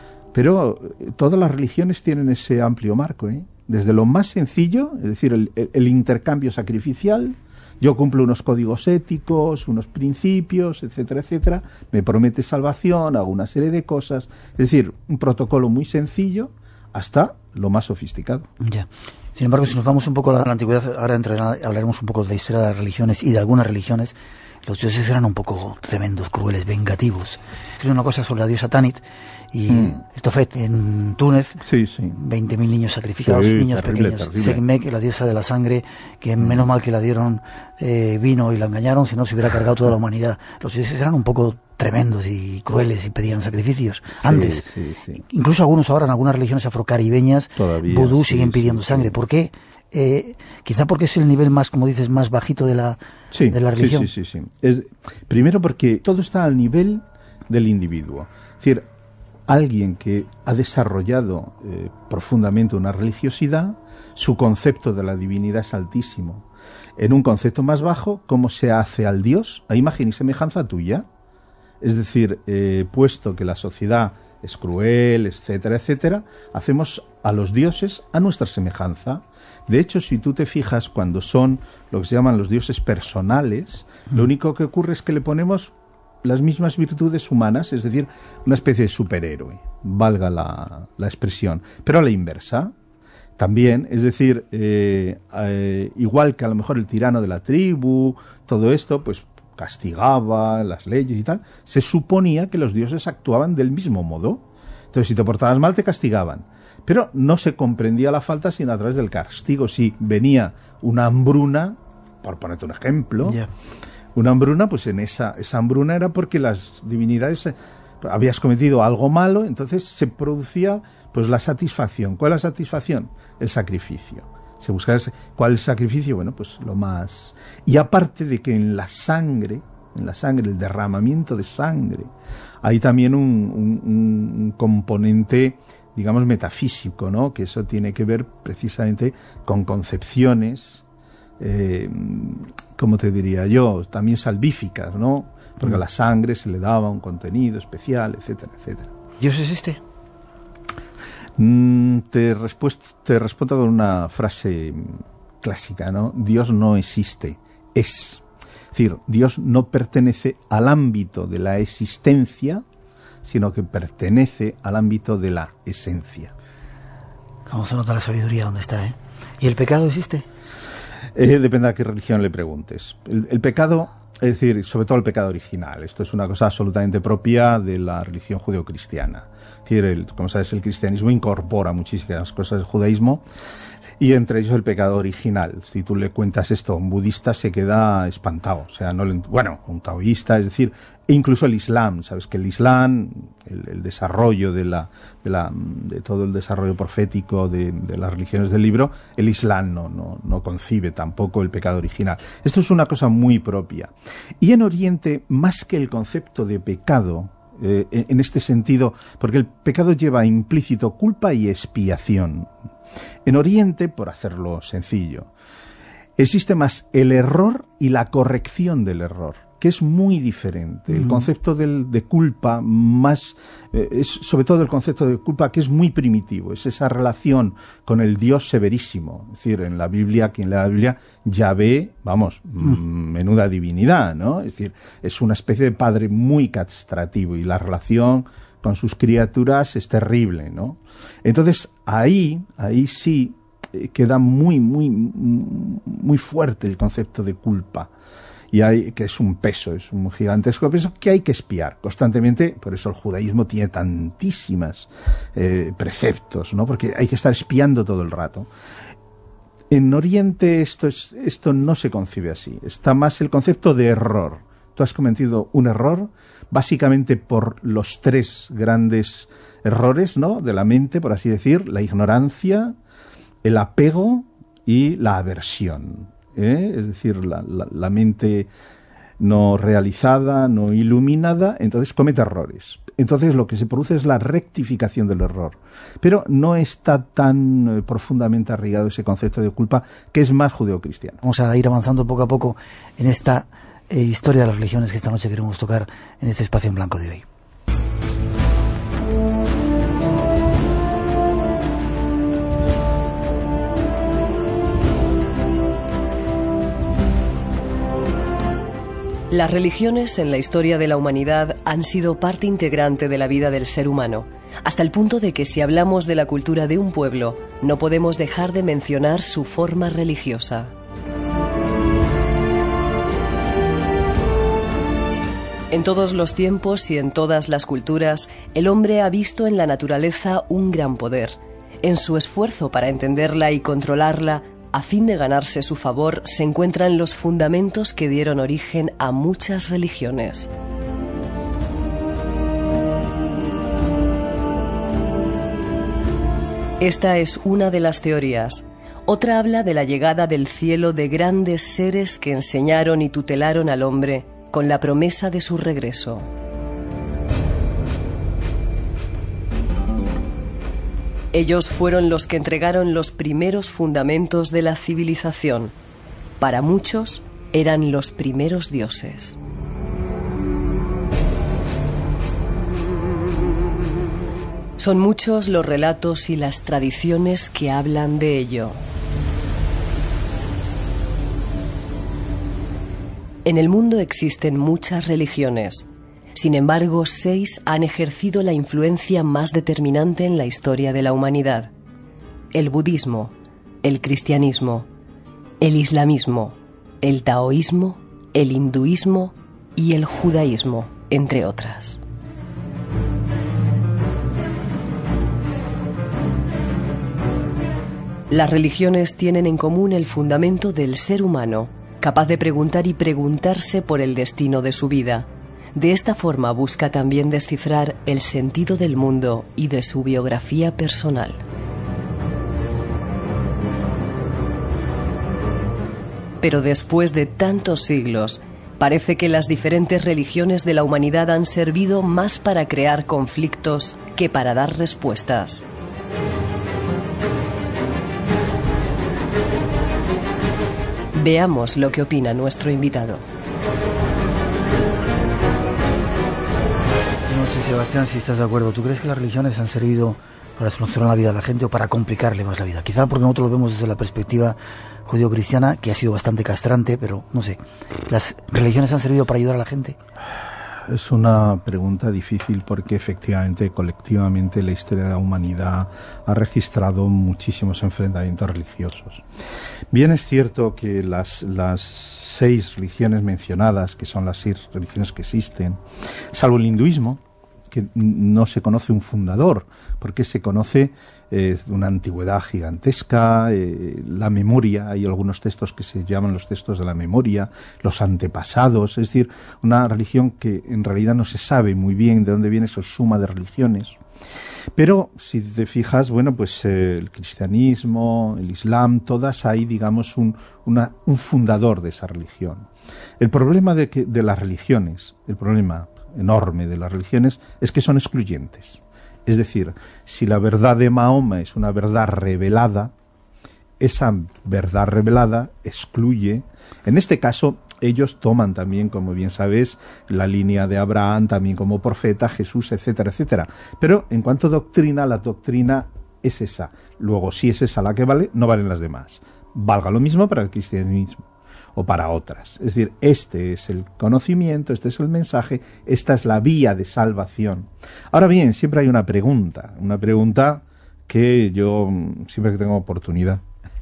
Pero eh, todas las religiones tienen ese amplio marco, ¿eh? Desde lo más sencillo, es decir, el, el, el intercambio sacrificial, yo cumplo unos códigos éticos, unos principios, etcétera, etcétera, me promete salvación, hago una serie de cosas, es decir, un protocolo muy sencillo hasta lo más sofisticado. Ya. Sin embargo, si nos vamos un poco a la, a la antigüedad, ahora entrará, hablaremos un poco de la historia de las religiones y de algunas religiones. Los dioses eran un poco tremendos, crueles, vengativos. Escribe una cosa sobre la diosa Tanit y mm. el Tofet en Túnez, sí, sí. veinte mil niños sacrificados, sí, niños terrible, pequeños. Terrible. Sekhmet, la diosa de la sangre, que mm. menos mal que la dieron eh, vino y la engañaron, si no se hubiera cargado toda la humanidad. Los dioses eran un poco tremendos y crueles y pedían sacrificios sí, antes. Sí, sí. Incluso algunos ahora en algunas religiones afrocaribeñas, Todavía, vudú, sí, siguen sí, pidiendo sí, sangre. sí. ¿Por qué? Eh, quizá porque es el nivel más, como dices, más bajito de la, sí, de la religión. Sí, sí, sí. sí. Es, primero porque todo está al nivel del individuo. Es decir, alguien que ha desarrollado eh, profundamente una religiosidad, su concepto de la divinidad es altísimo. En un concepto más bajo, ¿cómo se hace al Dios? A imagen y semejanza tuya. Es decir, eh, puesto que la sociedad es cruel, etcétera, etcétera, hacemos a los dioses a nuestra semejanza. De hecho, si tú te fijas cuando son lo que se llaman los dioses personales, mm. lo único que ocurre es que le ponemos las mismas virtudes humanas, es decir, una especie de superhéroe, valga la, la expresión, pero a la inversa. También, es decir, eh, eh, igual que a lo mejor el tirano de la tribu, todo esto, pues castigaba las leyes y tal, se suponía que los dioses actuaban del mismo modo. Entonces, si te portabas mal, te castigaban. Pero no se comprendía la falta sino a través del castigo. Si venía una hambruna, por ponerte un ejemplo, yeah. una hambruna, pues en esa, esa hambruna era porque las divinidades eh, habías cometido algo malo, entonces se producía pues la satisfacción. ¿Cuál es la satisfacción? El sacrificio. Se buscaba ese, ¿cuál es el sacrificio? Bueno, pues lo más... Y aparte de que en la sangre, en la sangre, el derramamiento de sangre, hay también un, un, un componente, digamos, metafísico, ¿no? Que eso tiene que ver precisamente con concepciones, eh, ¿cómo te diría yo? También salvíficas, ¿no? Porque mm. a la sangre se le daba un contenido especial, etcétera, etcétera. ¿Dios existe? Mm, te, te respondo con una frase clásica, ¿no? Dios no existe, es. Es decir, Dios no pertenece al ámbito de la existencia, sino que pertenece al ámbito de la esencia. ¿Cómo se nota la sabiduría donde está, eh? ¿Y el pecado existe? Eh, depende a qué religión le preguntes. El, el pecado, es decir, sobre todo el pecado original. Esto es una cosa absolutamente propia de la religión judeocristiana. Es decir, el, como sabes, el cristianismo incorpora muchísimas cosas del judaísmo, y entre ellos el pecado original. Si tú le cuentas esto a un budista, se queda espantado. O sea, no le, bueno, un taoísta, es decir, e incluso el Islam. Sabes que el Islam, el, el desarrollo de la, de la, de todo el desarrollo profético de, de las religiones del libro, el Islam no, no, no concibe tampoco el pecado original. Esto es una cosa muy propia. Y en Oriente, más que el concepto de pecado, eh, en, en este sentido, porque el pecado lleva implícito culpa y expiación. En Oriente, por hacerlo sencillo, existe más el error y la corrección del error, que es muy diferente. Mm. El concepto del, de culpa, más eh, es sobre todo el concepto de culpa que es muy primitivo, es esa relación con el Dios severísimo. Es decir, en la Biblia, quien lee la Biblia, Yahvé, vamos, mm. menuda divinidad, ¿no? Es decir, es una especie de padre muy castrativo y la relación con sus criaturas es terrible, ¿no? Entonces, ahí, ahí sí eh, queda muy, muy, muy fuerte el concepto de culpa. Y hay, que es un peso, es un gigantesco peso que hay que espiar constantemente. Por eso el judaísmo tiene tantísimas eh, preceptos, ¿no? Porque hay que estar espiando todo el rato. En Oriente esto, es, esto no se concibe así. Está más el concepto de error. Tú has cometido un error, básicamente por los tres grandes errores, ¿no?, de la mente, por así decir: la ignorancia, el apego y la aversión, ¿eh? Es decir, la, la, la mente no realizada, no iluminada, entonces comete errores. Entonces lo que se produce es la rectificación del error. Pero no está tan eh, profundamente arraigado ese concepto de culpa, que es más judeocristiano. Vamos a ir avanzando poco a poco en esta eh, historia de las religiones que esta noche queremos tocar en este espacio en blanco de hoy. Las religiones en la historia de la humanidad han sido parte integrante de la vida del ser humano, hasta el punto de que si hablamos de la cultura de un pueblo, no podemos dejar de mencionar su forma religiosa. En todos los tiempos y en todas las culturas, el hombre ha visto en la naturaleza un gran poder. En su esfuerzo para entenderla y controlarla, a fin de ganarse su favor, se encuentran los fundamentos que dieron origen a muchas religiones. Esta es una de las teorías. Otra habla de la llegada del cielo de grandes seres que enseñaron y tutelaron al hombre con la promesa de su regreso. Ellos fueron los que entregaron los primeros fundamentos de la civilización. Para muchos, eran los primeros dioses. Son muchos los relatos y las tradiciones que hablan de ello. En el mundo existen muchas religiones. Sin embargo, seis han ejercido la influencia más determinante en la historia de la humanidad: el budismo, el cristianismo, el islamismo, el taoísmo, el hinduismo y el judaísmo, entre otras. Las religiones tienen en común el fundamento del ser humano, capaz de preguntar y preguntarse por el destino de su vida. De esta forma busca también descifrar el sentido del mundo y de su biografía personal. Pero después de tantos siglos, parece que las diferentes religiones de la humanidad han servido más para crear conflictos que para dar respuestas. Veamos lo que opina nuestro invitado. No sé, Sebastián, si estás de acuerdo. ¿Tú crees que las religiones han servido para solucionar la vida de la gente o para complicarle más la vida? Quizá porque nosotros lo vemos desde la perspectiva judío-cristiana, que ha sido bastante castrante, pero no sé. ¿Las religiones han servido para ayudar a la gente? Es una pregunta difícil porque efectivamente, colectivamente, la historia de la humanidad ha registrado muchísimos enfrentamientos religiosos. Bien es cierto que las, las seis religiones mencionadas, que son las seis religiones que existen, salvo el hinduismo, que no se conoce un fundador, porque se conoce eh, una antigüedad gigantesca, eh, la memoria, hay algunos textos que se llaman los textos de la memoria, los antepasados, es decir, una religión que en realidad no se sabe muy bien de dónde viene esa suma de religiones. Pero si te fijas, bueno, pues eh, el cristianismo, el islam, todas hay, digamos, un, una, un fundador de esa religión. El problema de, que, de las religiones, el problema enorme de las religiones es que son excluyentes. Es decir, si la verdad de Mahoma es una verdad revelada, esa verdad revelada excluye. En este caso, ellos toman también, como bien sabes, la línea de Abraham también como profeta, Jesús, etcétera, etcétera. Pero en cuanto a doctrina, la doctrina es esa. Luego, si es esa la que vale, no valen las demás. Valga lo mismo para el cristianismo o para otras. Es decir, este es el conocimiento, este es el mensaje, esta es la vía de salvación. Ahora bien, siempre hay una pregunta, una pregunta que yo, siempre que tengo oportunidad,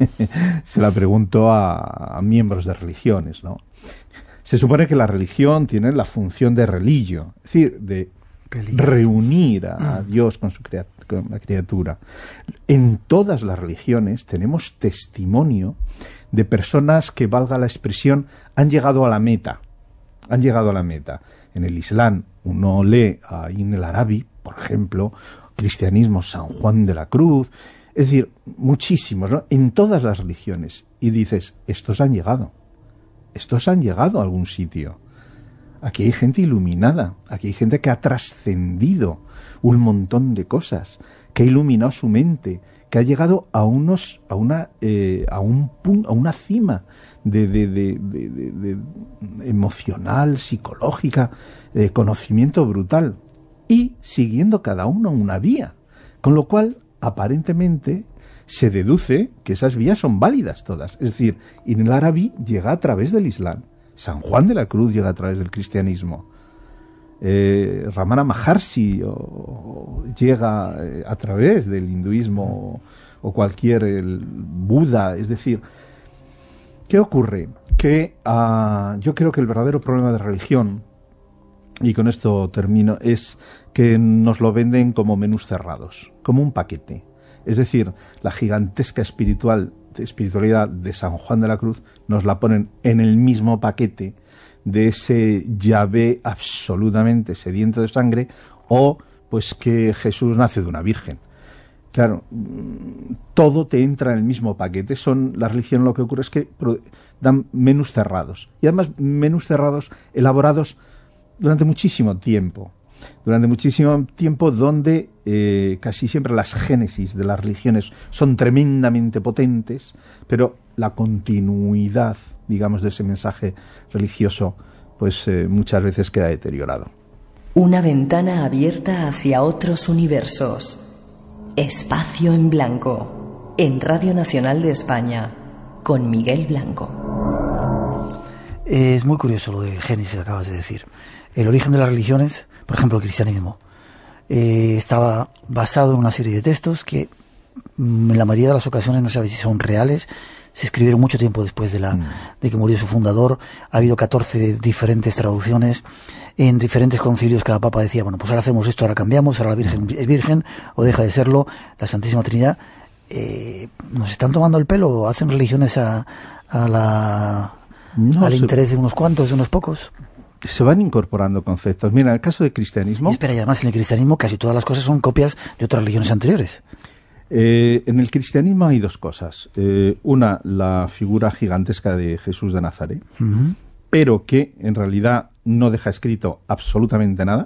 se la pregunto a, a miembros de religiones, ¿no? Se supone que la religión tiene la función de religio, es decir, de religión, reunir a, a Dios con su crea, con la criatura. En todas las religiones tenemos testimonio de personas que, valga la expresión, han llegado a la meta. Han llegado a la meta. En el Islam uno lee a Ibn el-Arabi, por ejemplo, cristianismo San Juan de la Cruz, es decir, muchísimos, ¿no? En todas las religiones. Y dices, estos han llegado. Estos han llegado a algún sitio. Aquí hay gente iluminada, aquí hay gente que ha trascendido un montón de cosas, que ha iluminado su mente, que ha llegado a unos, a una, eh, a un punto, a una cima de, de, de, de, de, de emocional, psicológica, de conocimiento brutal, y siguiendo cada uno una vía, con lo cual aparentemente se deduce que esas vías son válidas todas. Es decir, Ibn al-Arabi llega a través del Islam, San Juan de la Cruz llega a través del cristianismo, eh, Ramana Maharshi o, o llega eh, a través del hinduismo o, o cualquier el Buda. Es decir, ¿qué ocurre? Que uh, yo creo que el verdadero problema de religión, y con esto termino, es que nos lo venden como menús cerrados, como un paquete. Es decir, la gigantesca espiritual, espiritualidad de San Juan de la Cruz nos la ponen en el mismo paquete de ese Yahvé absolutamente sediento de sangre, o pues que Jesús nace de una virgen. Claro, todo te entra en el mismo paquete. Son la religión, lo que ocurre es que dan menús cerrados, y además menús cerrados elaborados durante muchísimo tiempo. Durante muchísimo tiempo donde eh, casi siempre las génesis de las religiones son tremendamente potentes, pero la continuidad, digamos, de ese mensaje religioso, pues eh, muchas veces queda deteriorado. Una ventana abierta hacia otros universos. Espacio en Blanco, en Radio Nacional de España, con Miguel Blanco. Es muy curioso lo de Génesis que acabas de decir. El origen de las religiones, por ejemplo el cristianismo, eh, estaba basado en una serie de textos que mm, en la mayoría de las ocasiones no se sabe si son reales. Se escribieron mucho tiempo después de, la, mm. de que murió su fundador. Ha habido catorce diferentes traducciones. En diferentes concilios cada papa decía, bueno, pues ahora hacemos esto, ahora cambiamos, ahora la Virgen es virgen o deja de serlo. La Santísima Trinidad. Eh, ¿Nos están tomando el pelo o hacen religiones a, a la, no, al se... interés de unos cuantos, de unos pocos? Se van incorporando conceptos. Mira, en el caso del cristianismo... Y espera, y además en el cristianismo casi todas las cosas son copias de otras religiones anteriores. Eh, en el cristianismo hay dos cosas. Eh, una, la figura gigantesca de Jesús de Nazaret, uh-huh. pero que en realidad no deja escrito absolutamente nada.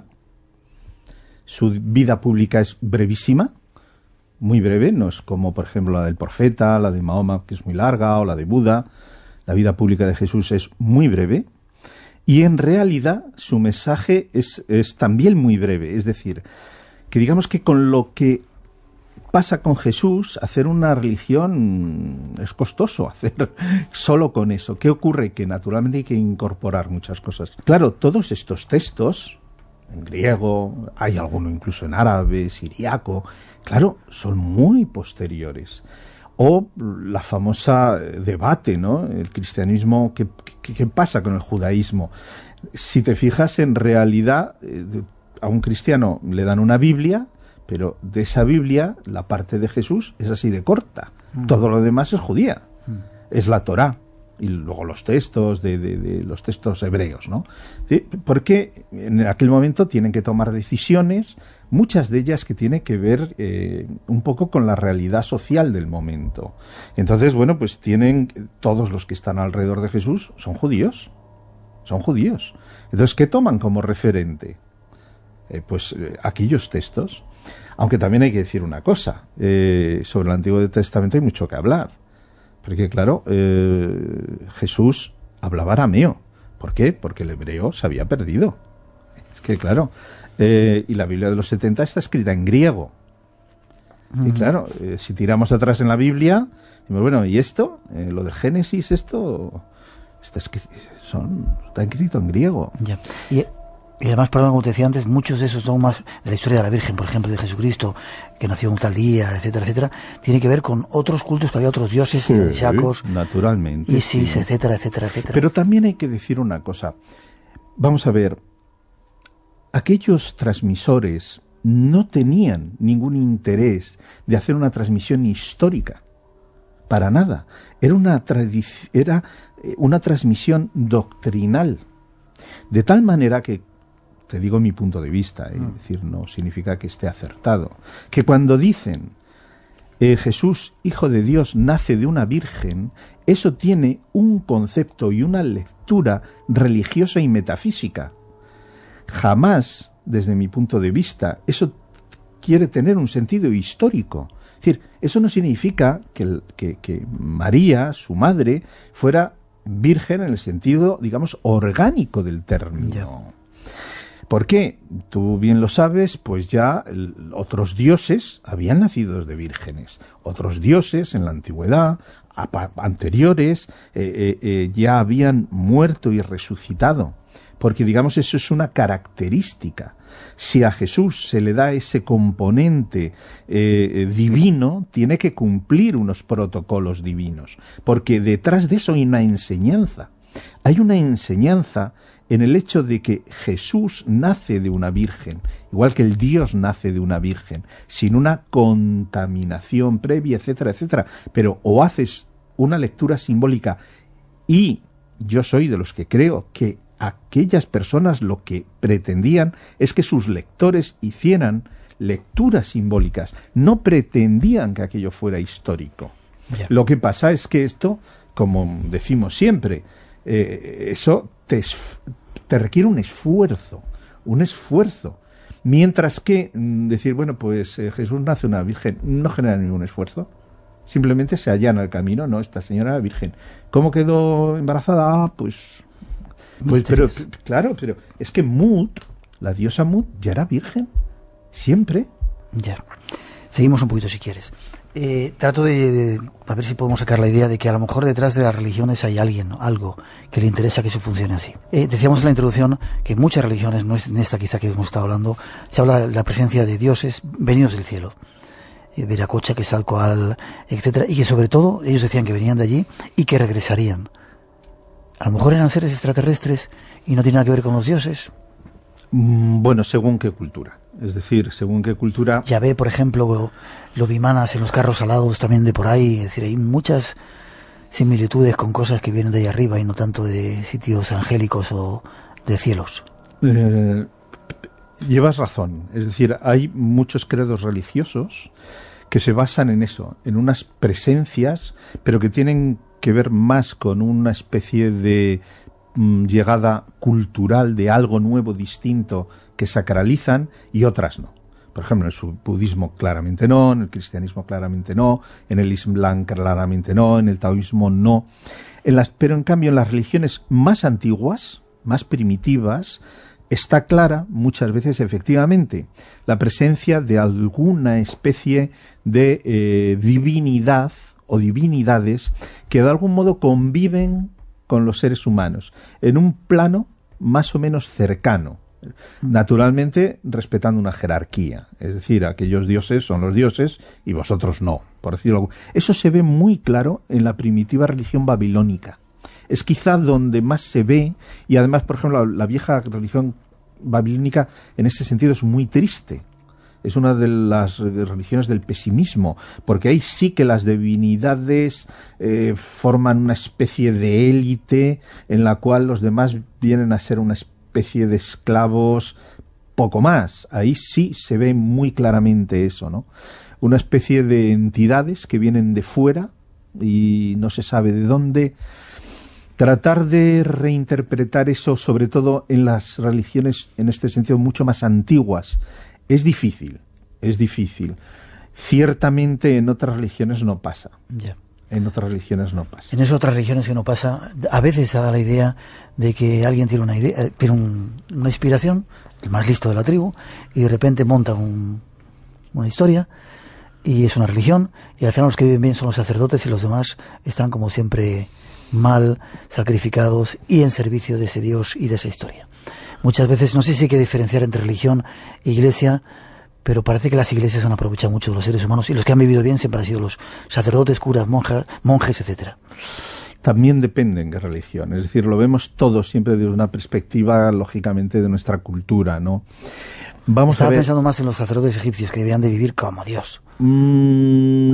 Su vida pública es brevísima, muy breve, no es como por ejemplo la del profeta, la de Mahoma, que es muy larga, o la de Buda. La vida pública de Jesús es muy breve. Y en realidad su mensaje es, es también muy breve. Es decir, que digamos que con lo que pasa con Jesús, hacer una religión es costoso, hacer solo con eso. ¿Qué ocurre? Que naturalmente hay que incorporar muchas cosas. Claro, todos estos textos, en griego, hay alguno incluso en árabe, siriaco, claro, son muy posteriores. O la famosa debate, ¿no? El cristianismo, ¿qué, qué, qué pasa con el judaísmo? Si te fijas, en realidad, eh, a un cristiano le dan una Biblia, pero de esa Biblia, la parte de Jesús es así de corta. Mm. Todo lo demás es judía. Mm. Es la Torá. Y luego los textos de, de, de los textos hebreos, ¿no? ¿Sí? Porque en aquel momento tienen que tomar decisiones, muchas de ellas que tienen que ver eh, un poco con la realidad social del momento. Entonces, bueno, pues tienen, todos los que están alrededor de Jesús son judíos, son judíos. Entonces, ¿qué toman como referente? Eh, pues eh, aquellos textos. Aunque también hay que decir una cosa, eh, sobre el Antiguo Testamento hay mucho que hablar. Porque, claro, eh, Jesús hablaba arameo. ¿Por qué? Porque el hebreo se había perdido. Es que, claro, eh, y la Biblia de los setenta está escrita en griego. Uh-huh. Y, claro, eh, si tiramos atrás en la Biblia, decimos, bueno, ¿y esto? Eh, lo de Génesis, esto está escrito, son, está escrito en griego. Ya. Y, y además, perdón, como te decía antes, muchos de esos dogmas de la historia de la Virgen, por ejemplo, de Jesucristo, que nació un tal día, etcétera, etcétera, tiene que ver con otros cultos, que había otros dioses, sí, Shakos, naturalmente, Isis, sí. etcétera, etcétera, etcétera. Pero también hay que decir una cosa. Vamos a ver, aquellos transmisores no tenían ningún interés de hacer una transmisión histórica, para nada. Era una, tradi- era una transmisión doctrinal, de tal manera que, te digo mi punto de vista, ¿eh? Mm. Es decir, no significa que esté acertado, que cuando dicen eh, Jesús, hijo de Dios, nace de una virgen, eso tiene un concepto y una lectura religiosa y metafísica. jamás, desde mi punto de vista, eso quiere tener un sentido histórico. Es decir, eso no significa que, que, que María, su madre, fuera virgen en el sentido, digamos, orgánico del término. Ya. ¿Por qué? Tú bien lo sabes, pues ya el, otros dioses habían nacido de vírgenes. Otros dioses en la antigüedad, a, anteriores, eh, eh, eh, ya habían muerto y resucitado. Porque, digamos, eso es una característica. Si a Jesús se le da ese componente eh, divino, tiene que cumplir unos protocolos divinos. Porque detrás de eso hay una enseñanza. Hay una enseñanza en el hecho de que Jesús nace de una virgen, igual que el Dios nace de una virgen, sin una contaminación previa, etcétera, etcétera. Pero o haces una lectura simbólica, y yo soy de los que creo que aquellas personas lo que pretendían es que sus lectores hicieran lecturas simbólicas, no pretendían que aquello fuera histórico. Yeah. Lo que pasa es que esto, como decimos siempre, eh, eso te, te requiere un esfuerzo, un esfuerzo. Mientras que mm, decir, bueno, pues eh, Jesús nace una virgen, no genera ningún esfuerzo. Simplemente se allana el camino, no, esta señora era virgen. ¿Cómo quedó embarazada? Ah, pues... Pues, pero, claro, pero es que Mut, la diosa Mut, ya era virgen. Siempre. Ya. Seguimos un poquito si quieres. Eh, trato de, de... A ver si podemos sacar la idea de que a lo mejor detrás de las religiones hay alguien, ¿no? Algo que le interesa que eso funcione así. Eh, decíamos en la introducción que en muchas religiones, no es en esta quizá que hemos estado hablando, se habla de la presencia de dioses venidos del cielo. Eh, Viracocha, Quetzalcóatl, etcétera. Y que sobre todo ellos decían que venían de allí y que regresarían. A lo mejor eran seres extraterrestres y no tiene nada que ver con los dioses. Bueno, según qué cultura. Es decir, según qué cultura... Yahvé, por ejemplo, lo vimanas en los carros alados también de por ahí. Es decir, hay muchas similitudes con cosas que vienen de ahí arriba y no tanto de sitios angélicos o de cielos. Eh, llevas razón. Es decir, hay muchos credos religiosos que se basan en eso, en unas presencias, pero que tienen que ver más con una especie de mm, llegada cultural de algo nuevo, distinto, que sacralizan, y otras no. Por ejemplo, en el budismo claramente no, en el cristianismo claramente no, en el islam claramente no, en el taoísmo no. En las, pero en cambio en las religiones más antiguas, más primitivas, está clara muchas veces efectivamente la presencia de alguna especie de eh, divinidad o divinidades que de algún modo conviven con los seres humanos en un plano más o menos cercano, naturalmente respetando una jerarquía, es decir, aquellos dioses son los dioses y vosotros no, por decirlo. Eso se ve muy claro en la primitiva religión babilónica. Es quizá donde más se ve, y además, por ejemplo, la, la vieja religión babilónica en ese sentido es muy triste. Es una de las religiones del pesimismo, porque ahí sí que las divinidades eh, forman una especie de élite en la cual los demás vienen a ser una especie de esclavos, poco más. Ahí sí se ve muy claramente eso, ¿no? Una especie de entidades que vienen de fuera y no se sabe de dónde. Tratar de reinterpretar eso, sobre todo en las religiones, en este sentido, mucho más antiguas, es difícil, es difícil. Ciertamente en otras religiones no pasa. Yeah. En otras religiones no pasa. En esas otras religiones que no pasa, a veces se da la idea de que alguien tiene una idea, tiene un, una inspiración, el más listo de la tribu, y de repente monta un, una historia, y es una religión, y al final los que viven bien son los sacerdotes y los demás están como siempre mal, sacrificados y en servicio de ese Dios y de esa historia. Muchas veces, no sé si hay que diferenciar entre religión e iglesia, pero parece que las iglesias han aprovechado mucho de los seres humanos y los que han vivido bien siempre han sido los sacerdotes, curas, monjas, monjes, etcétera. También depende en qué religión, es decir, lo vemos todo siempre desde una perspectiva, lógicamente, de nuestra cultura, ¿no? Vamos Estaba a ver... pensando más en los sacerdotes egipcios que debían de vivir como Dios. Mm, no,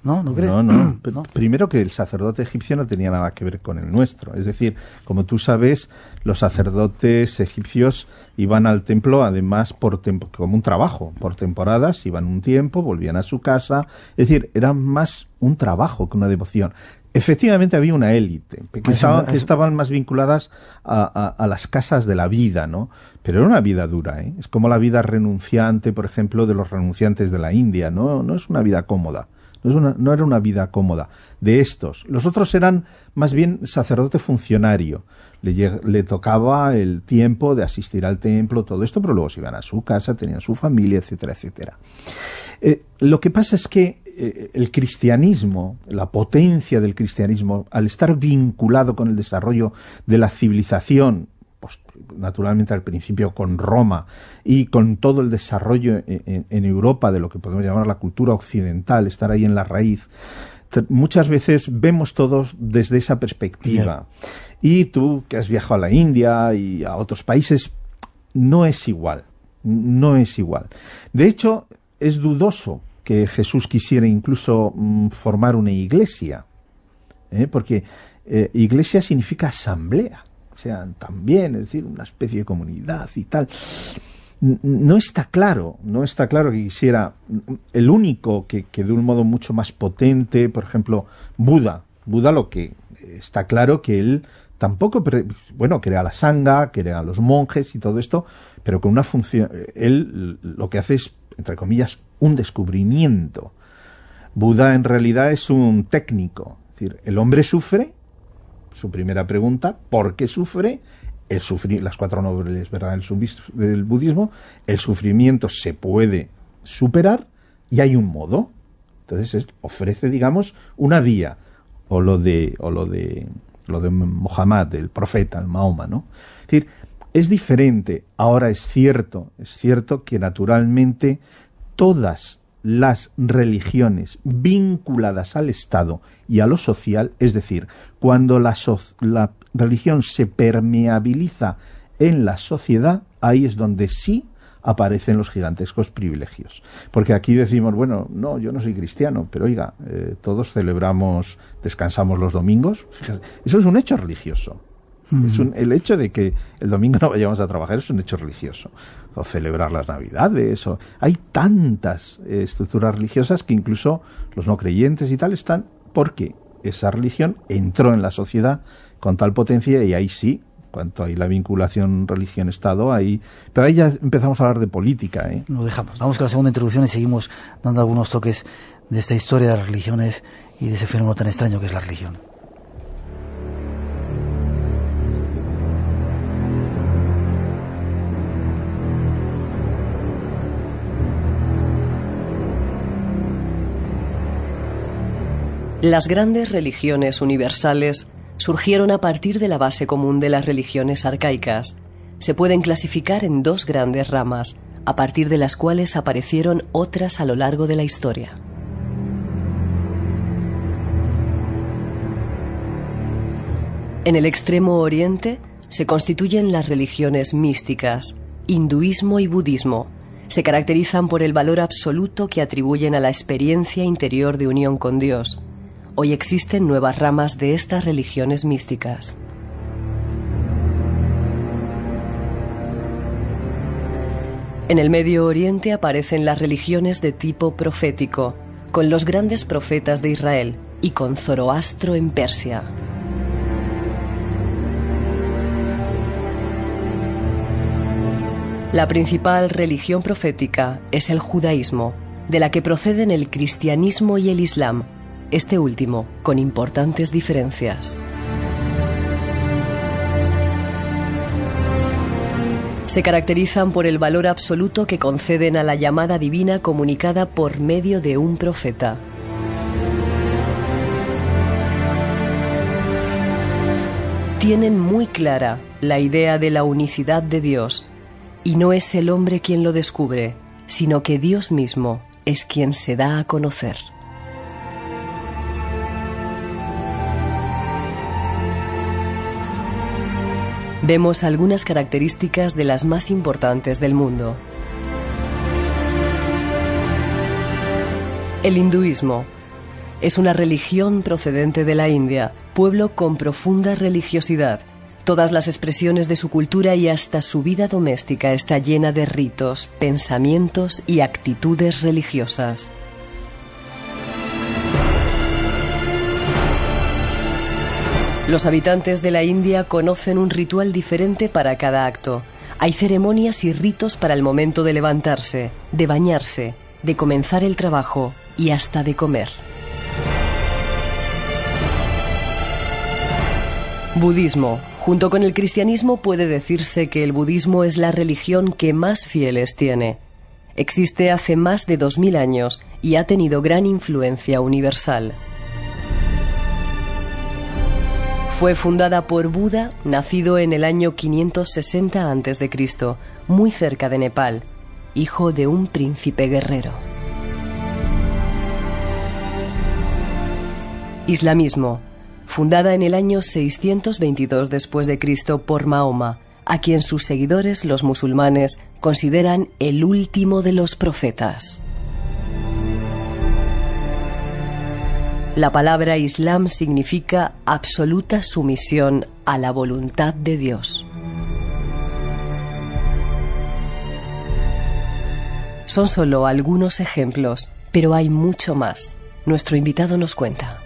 ¿no? ¿No crees? No, no. no. Primero que el sacerdote egipcio no tenía nada que ver con el nuestro. Es decir, como tú sabes, los sacerdotes egipcios iban al templo, además, por tem- como un trabajo. Por temporadas, iban un tiempo, volvían a su casa. Es decir, era más un trabajo que una devoción. Efectivamente había una élite que, estaba, que estaban más vinculadas a, a, a las casas de la vida, ¿no? Pero era una vida dura, ¿eh? Es como la vida renunciante, por ejemplo, de los renunciantes de la India, ¿no? No es una vida cómoda, no, es una, no era una vida cómoda de estos. Los otros eran más bien sacerdote funcionario, le, le tocaba el tiempo de asistir al templo, todo esto, pero luego se iban a su casa, tenían su familia, etcétera, etcétera. Eh, lo que pasa es que el cristianismo, la potencia del cristianismo, al estar vinculado con el desarrollo de la civilización, pues, naturalmente al principio con Roma y con todo el desarrollo en, en Europa de lo que podemos llamar la cultura occidental, estar ahí en la raíz, muchas veces vemos todos desde esa perspectiva. Bien. Y tú, que has viajado a la India y a otros países, no es igual, no es igual. De hecho, es dudoso que Jesús quisiera incluso mm, formar una iglesia, ¿eh? porque eh, iglesia significa asamblea, o sea, también, es decir, una especie de comunidad y tal. No está claro, no está claro que quisiera. El único que, que de un modo mucho más potente, por ejemplo, Buda, Buda lo que está claro que él tampoco, bueno, crea la sangha, crea a los monjes y todo esto, pero con una función, él lo que hace es, entre comillas, un descubrimiento. Buda en realidad es un técnico. Es decir, el hombre sufre, su primera pregunta, ¿por qué sufre? El sufrir, las cuatro nobles verdades del budismo, el sufrimiento se puede superar y hay un modo. Entonces es, ofrece, digamos, una vía, o lo de, o lo de, lo de Mohammed, el profeta, el Mahoma, ¿no? Es decir, es diferente. Ahora es cierto, es cierto que naturalmente todas las religiones vinculadas al Estado y a lo social, es decir, cuando la, so la religión se permeabiliza en la sociedad, ahí es donde sí aparecen los gigantescos privilegios. Porque aquí decimos, bueno, no, yo no soy cristiano, pero oiga, eh, todos celebramos, descansamos los domingos. Fíjate, eso es un hecho religioso. Mm. Es un, el hecho de que el domingo no vayamos a trabajar es un hecho religioso. O celebrar las Navidades. O, hay tantas eh, estructuras religiosas que incluso los no creyentes y tal están porque esa religión entró en la sociedad con tal potencia y ahí sí, cuanto hay la vinculación religión-estado, ahí... Pero ahí ya empezamos a hablar de política, ¿eh? Lo dejamos. Vamos con la segunda introducción y seguimos dando algunos toques de esta historia de las religiones y de ese fenómeno tan extraño que es la religión. Las grandes religiones universales surgieron a partir de la base común de las religiones arcaicas. Se pueden clasificar en dos grandes ramas, a partir de las cuales aparecieron otras a lo largo de la historia. En el extremo oriente se constituyen las religiones místicas, hinduismo y budismo. Se caracterizan por el valor absoluto que atribuyen a la experiencia interior de unión con Dios. Hoy existen nuevas ramas de estas religiones místicas. En el Medio Oriente aparecen las religiones de tipo profético, con los grandes profetas de Israel y con Zoroastro en Persia. La principal religión profética es el judaísmo, de la que proceden el cristianismo y el islam, este último con importantes diferencias. Se caracterizan por el valor absoluto que conceden a la llamada divina comunicada por medio de un profeta. Tienen muy clara la idea de la unicidad de Dios, y no es el hombre quien lo descubre, sino que Dios mismo es quien se da a conocer. Vemos algunas características de las más importantes del mundo. El hinduismo. Es una religión procedente de la India, pueblo con profunda religiosidad. Todas las expresiones de su cultura y hasta su vida doméstica está llena de ritos, pensamientos y actitudes religiosas. Los habitantes de la India conocen un ritual diferente para cada acto. Hay ceremonias y ritos para el momento de levantarse, de bañarse, de comenzar el trabajo y hasta de comer. Budismo. Junto con el cristianismo puede decirse que el budismo es la religión que más fieles tiene. Existe hace más de dos mil años y ha tenido gran influencia universal. Fue fundada por Buda, nacido en el año quinientos sesenta antes de Cristo, muy cerca de Nepal, hijo de un príncipe guerrero. Islamismo. Fundada en el año seiscientos veintidós después de Cristo por Mahoma, a quien sus seguidores, los musulmanes, consideran el último de los profetas. La palabra Islam significa absoluta sumisión a la voluntad de Dios. Son solo algunos ejemplos, pero hay mucho más. Nuestro invitado nos cuenta.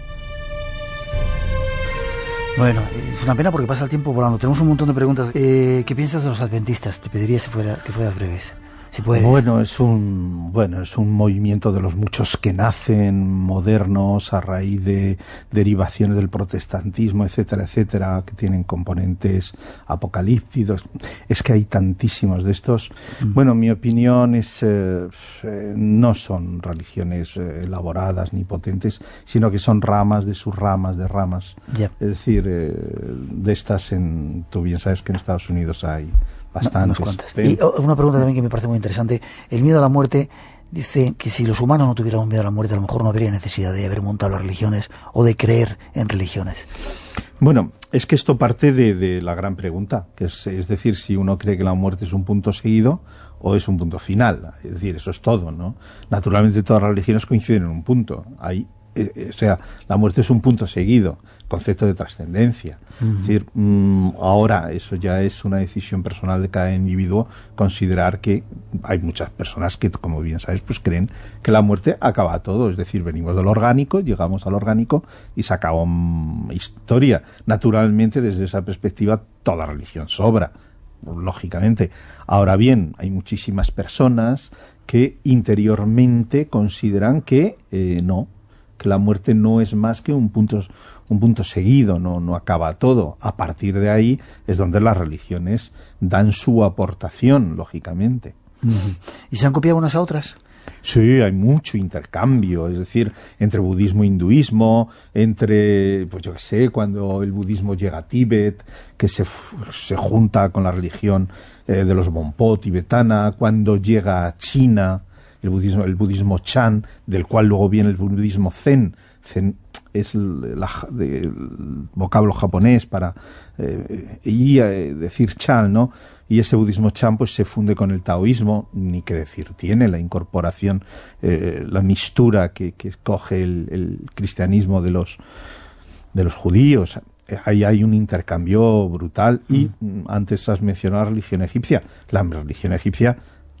Bueno, es una pena porque pasa el tiempo volando. Tenemos un montón de preguntas. Eh, ¿Qué piensas de los adventistas? Te pediría si fuera, que fueras breves. Si puedes. Bueno, es un bueno es un movimiento de los muchos que nacen modernos a raíz de derivaciones del protestantismo, etcétera, etcétera, que tienen componentes apocalípticos. Es que hay tantísimos de estos. Mm. Bueno, mi opinión es eh, eh, no son religiones eh, elaboradas ni potentes, sino que son ramas de sus ramas de ramas. Yeah. Es decir, eh, de estas en tú bien sabes que en Estados Unidos hay bastantes. Pero... Y una pregunta también que me parece muy interesante. El miedo a la muerte, dice que si los humanos no tuviéramos miedo a la muerte, a lo mejor no habría necesidad de haber montado las religiones o de creer en religiones. Bueno, es que esto parte de, de la gran pregunta, que es, es decir, si uno cree que la muerte es un punto seguido o es un punto final. Es decir, eso es todo, ¿no? Naturalmente todas las religiones coinciden en un punto. Hay o sea, la muerte es un punto seguido, concepto de trascendencia. Uh-huh. Es decir, mmm, ahora eso ya es una decisión personal de cada individuo, considerar que hay muchas personas que, como bien sabes, pues creen que la muerte acaba todo, es decir, venimos del orgánico, llegamos al orgánico y se acabó um, historia. Naturalmente, desde esa perspectiva, toda religión sobra, lógicamente. Ahora bien, hay muchísimas personas que interiormente consideran que eh, no, que la muerte no es más que un punto, un punto seguido, no, no acaba todo. A partir de ahí es donde las religiones dan su aportación, lógicamente. Uh-huh. ¿Y se han copiado unas a otras? Sí, hay mucho intercambio, es decir, entre budismo e hinduismo, entre, pues yo qué sé, cuando el budismo llega a Tíbet, que se, se junta con la religión eh, de los Bonpo tibetana, cuando llega a China, el budismo, el budismo Chan, del cual luego viene el budismo Zen. Zen es el, la, de, el vocablo japonés para eh, y, eh, decir Chan, ¿no? Y ese budismo Chan pues se funde con el taoísmo, ni qué decir tiene, la incorporación, eh, la mistura que, que coge el, el cristianismo de los de los judíos. Ahí hay un intercambio brutal. Mm. Y antes has mencionado la religión egipcia. La religión egipcia,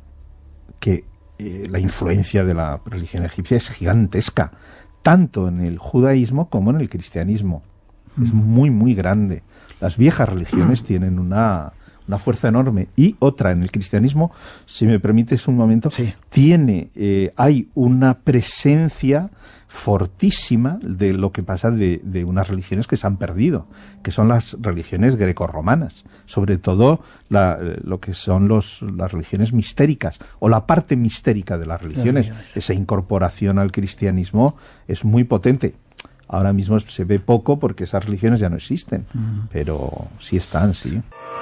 que eh, la influencia de la religión egipcia es gigantesca, tanto en el judaísmo como en el cristianismo. Mm. Es muy, muy grande. Las viejas religiones tienen una, una fuerza enorme. Y otra, en el cristianismo, si me permites un momento, sí. tiene, eh, hay una presencia fortísima de lo que pasa de, de unas religiones que se han perdido, que son las religiones grecorromanas, sobre todo la, lo que son los, las religiones mistéricas, o la parte mistérica de las religiones. religiones. Esa incorporación al cristianismo es muy potente. Ahora mismo se ve poco porque esas religiones ya no existen, mm. pero sí están, sí.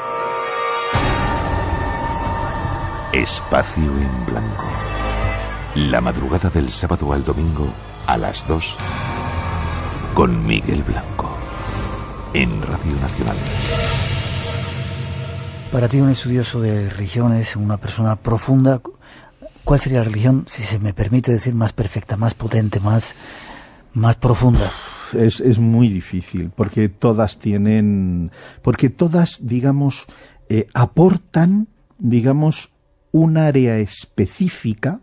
Espacio en Blanco. La madrugada del sábado al domingo a las dos con Miguel Blanco en Radio Nacional. Para ti, un estudioso de religiones, una persona profunda, ¿cuál sería la religión, si se me permite decir, más perfecta, más potente, más más profunda. Es, es muy difícil, porque todas tienen, porque todas, digamos, eh, aportan, digamos, un área específica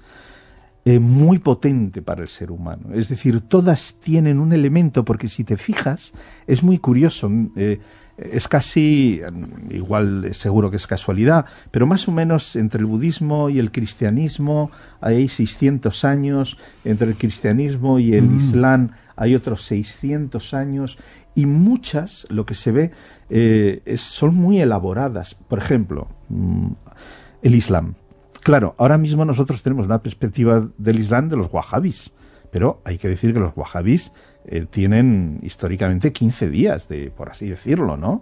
eh, muy potente para el ser humano. Es decir, todas tienen un elemento, porque si te fijas, es muy curioso, eh, es casi, igual seguro que es casualidad, pero más o menos entre el budismo y el cristianismo hay seiscientos años, entre el cristianismo y el mm. islam hay otros seiscientos años, y muchas, lo que se ve, eh, es, son muy elaboradas. Por ejemplo, mmm, el islam. Claro, ahora mismo nosotros tenemos una perspectiva del islam de los wahabís, pero hay que decir que los wahabís eh, tienen históricamente quince días, de, por así decirlo, ¿no?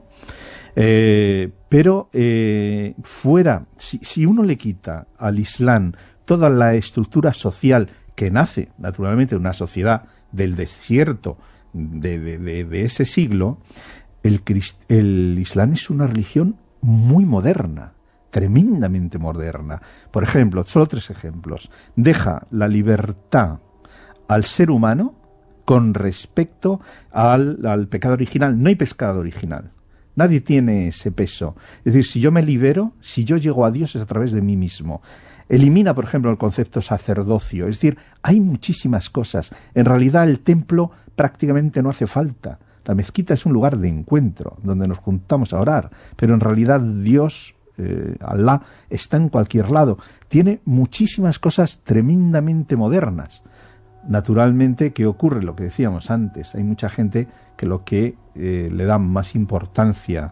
Eh, pero eh, fuera, si, si uno le quita al islam toda la estructura social que nace, naturalmente, de una sociedad del desierto de, de, de, de ese siglo, el, el islam es una religión muy moderna, tremendamente moderna. Por ejemplo, solo tres ejemplos. Deja la libertad al ser humano con respecto al, al pecado original. No hay pecado original. Nadie tiene ese peso. Es decir, si yo me libero, si yo llego a Dios es a través de mí mismo. Elimina, por ejemplo, el concepto sacerdocio. Es decir, hay muchísimas cosas. En realidad el templo prácticamente no hace falta. La mezquita es un lugar de encuentro, donde nos juntamos a orar. Pero en realidad Dios, eh, Alá, está en cualquier lado. Tiene muchísimas cosas tremendamente modernas. Naturalmente, ¿qué ocurre? Lo que decíamos antes. Hay mucha gente que lo que eh, le da más importancia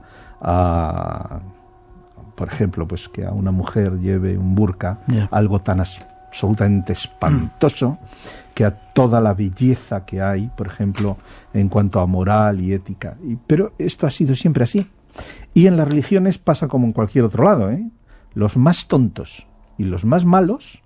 a... por ejemplo, pues que a una mujer lleve un burka, yeah. algo tan absolutamente espantoso, que a toda la belleza que hay, por ejemplo, en cuanto a moral y ética. Y, pero esto ha sido siempre así. Y en las religiones pasa como en cualquier otro lado, ¿eh? Los más tontos y los más malos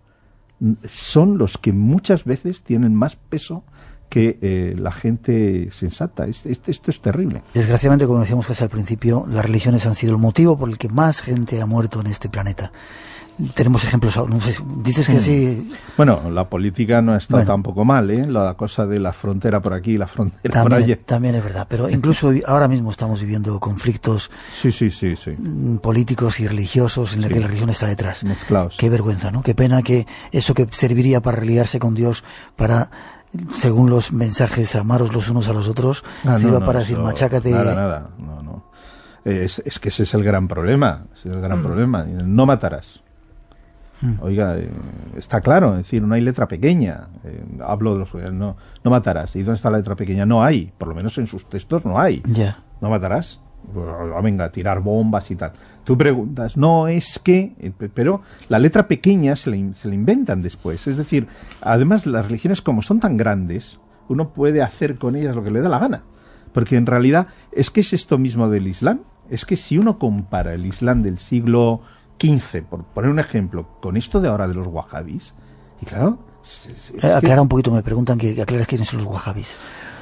son los que muchas veces tienen más peso que eh, la gente sensata. Esto, esto es terrible. Desgraciadamente, como decíamos casi al principio, las religiones han sido el motivo por el que más gente ha muerto en este planeta. Tenemos ejemplos, no sé, dices que sí. Bueno, la política no ha estado bueno, tampoco mal, ¿eh? La cosa de la frontera por aquí, la frontera también, por allá. También es verdad, pero incluso ahora mismo estamos viviendo conflictos sí, sí, sí, sí. políticos y religiosos en los sí. que la religión está detrás. Mezclados. Qué vergüenza, ¿no? Qué pena que eso que serviría para religarse con Dios, para, según los mensajes, amaros los unos a los otros, ah, sirva no, no, para decir, machácate. Nada, nada, no, no. Es, es que ese es el gran problema, ese es el gran problema. No matarás. Oiga, eh, está claro, es decir, no hay letra pequeña. Eh, hablo de los no, no matarás. ¿Y dónde está la letra pequeña? No hay, por lo menos en sus textos no hay. Yeah. No matarás. Oh, venga, tirar bombas y tal. Tú preguntas, no es que, eh, pero la letra pequeña se la, se la inventan después. Es decir, además las religiones como son tan grandes, uno puede hacer con ellas lo que le da la gana. Porque en realidad es que es esto mismo del Islam. Es que si uno compara el Islam del siglo quince, por poner un ejemplo, con esto de ahora de los wahabís, y claro... Es, es Aclara que, un poquito, me preguntan que, que aclares quiénes son los wahabís.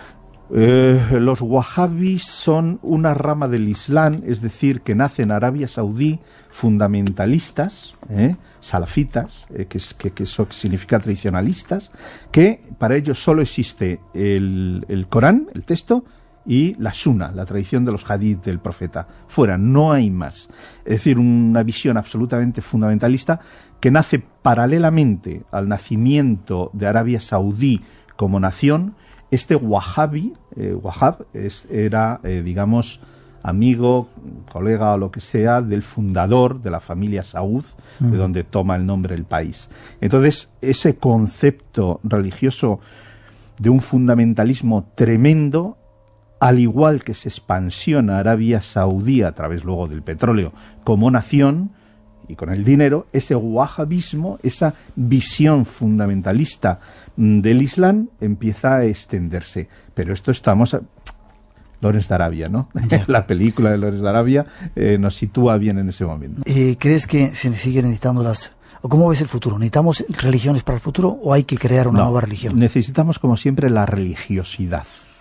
Eh, los wahabís son una rama del Islam, es decir, que nace en Arabia Saudí, fundamentalistas, eh, salafitas, eh, que, que, que eso significa tradicionalistas, que para ellos solo existe el, el Corán, el texto, y la Sunna, la tradición de los hadith del profeta. Fuera, no hay más. Es decir, una visión absolutamente fundamentalista que nace paralelamente al nacimiento de Arabia Saudí como nación. Este Wahhabi, eh, Wahhab, es, era, eh, digamos, amigo, colega o lo que sea, del fundador de la familia Saud, mm. de donde toma el nombre el país. Entonces, ese concepto religioso de un fundamentalismo tremendo, al igual que se expansiona Arabia Saudí a través luego del petróleo como nación y con el dinero, ese wahabismo, esa visión fundamentalista del Islam empieza a extenderse. Pero esto estamos... A... Lawrence de Arabia, ¿no? La película de Lawrence de Arabia eh, nos sitúa bien en ese momento. Eh, ¿Crees que se siguen necesitando las... ¿O cómo ves el futuro? ¿Necesitamos religiones para el futuro o hay que crear una no, nueva religión? Necesitamos, como siempre, la religiosidad.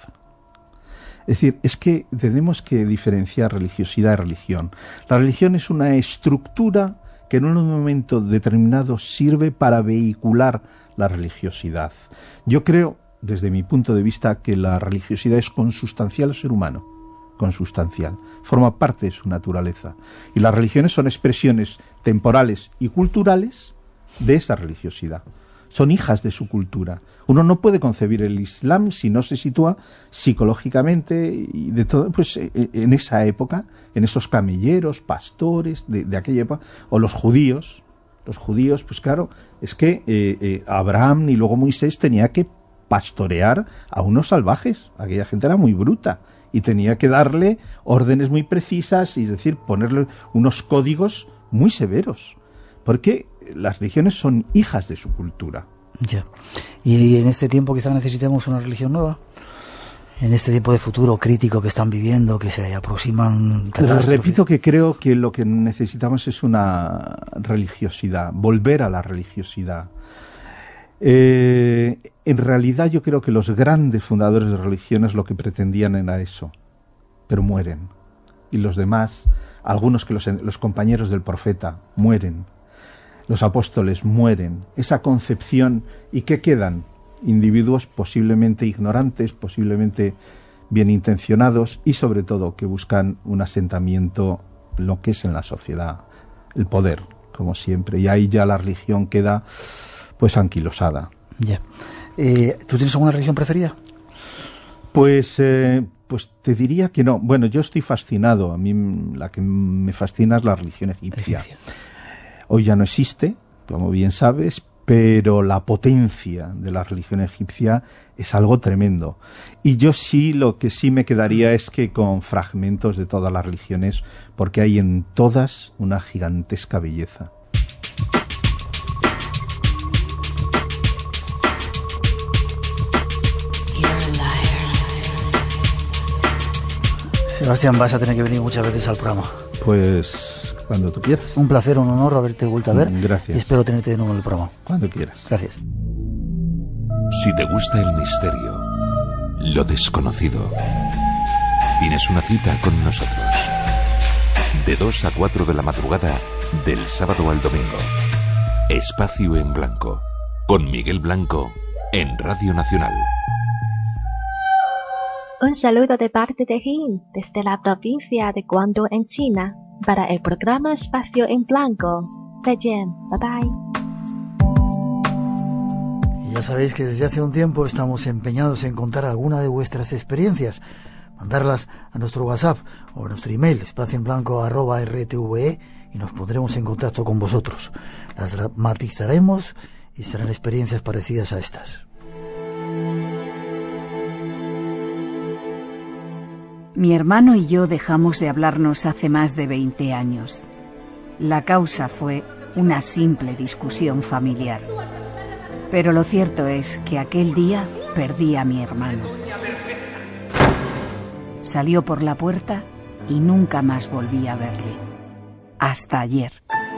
Es decir, es que tenemos que diferenciar religiosidad y religión. La religión es una estructura que en un momento determinado sirve para vehicular la religiosidad. Yo creo, desde mi punto de vista, que la religiosidad es consustancial al ser humano, consustancial, forma parte de su naturaleza. Y las religiones son expresiones temporales y culturales de esa religiosidad. Son hijas de su cultura. Uno no puede concebir el Islam si no se sitúa psicológicamente y de todo, pues en esa época, en esos camelleros, pastores de, de aquella época, o los judíos. Los judíos, pues claro, es que eh, eh, Abraham y luego Moisés tenía que pastorear a unos salvajes. Aquella gente era muy bruta y tenía que darle órdenes muy precisas, y es decir, ponerle unos códigos muy severos, porque las religiones son hijas de su cultura. Ya. Y en este tiempo quizá necesitemos una religión nueva. En este tiempo de futuro crítico que están viviendo, que se aproximan catástrofes. Les repito que creo que lo que necesitamos es una religiosidad, volver a la religiosidad. Eh, en realidad yo creo que los grandes fundadores de religiones lo que pretendían era eso, pero mueren. Y los demás, algunos que los, los compañeros del profeta, mueren. Los apóstoles mueren. Esa concepción, ¿y qué quedan? Individuos posiblemente ignorantes, posiblemente bien intencionados y sobre todo que buscan un asentamiento, lo que es en la sociedad, el poder, como siempre. Y ahí ya la religión queda pues anquilosada. Ya. Eh, ¿Tú tienes alguna religión preferida? Pues, eh, pues te diría que no. Bueno, yo estoy fascinado. A mí la que me fascina es la religión egipcia. egipcia. Hoy ya no existe, como bien sabes, pero la potencia de la religión egipcia es algo tremendo. Y yo sí, lo que sí me quedaría es que con fragmentos de todas las religiones, porque hay en todas una gigantesca belleza. Sebastián, vas a tener que venir muchas veces al programa. Pues cuando tú quieras. Un placer, un honor haberte vuelto a ver. Gracias. Y espero tenerte de nuevo en el programa. Cuando quieras. Gracias. Si te gusta el misterio, lo desconocido, tienes una cita con nosotros. De dos a cuatro de la madrugada, del sábado al domingo. Espacio en Blanco, con Miguel Blanco, en Radio Nacional. Un saludo de parte de Jin, desde la provincia de Guangdong en China, para el programa Espacio en Blanco. Zaijian, bye bye. Y ya sabéis que desde hace un tiempo estamos empeñados en contar alguna de vuestras experiencias, mandarlas a nuestro WhatsApp o a nuestro email, espacioenblanco arroba r t v e, y nos pondremos en contacto con vosotros. Las dramatizaremos y serán experiencias parecidas a estas. Mi hermano y yo dejamos de hablarnos hace más de veinte años. La causa fue una simple discusión familiar. Pero lo cierto es que aquel día perdí a mi hermano. Salió por la puerta y nunca más volví a verle. Hasta ayer.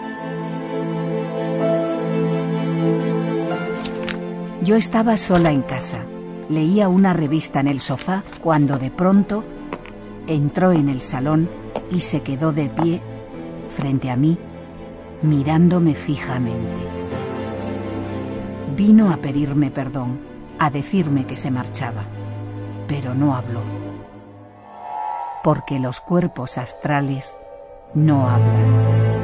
Yo estaba sola en casa. Leía una revista en el sofá cuando de pronto entró en el salón y se quedó de pie frente a mí, mirándome fijamente. Vino a pedirme perdón, a decirme que se marchaba, pero no habló. Porque los cuerpos astrales no hablan.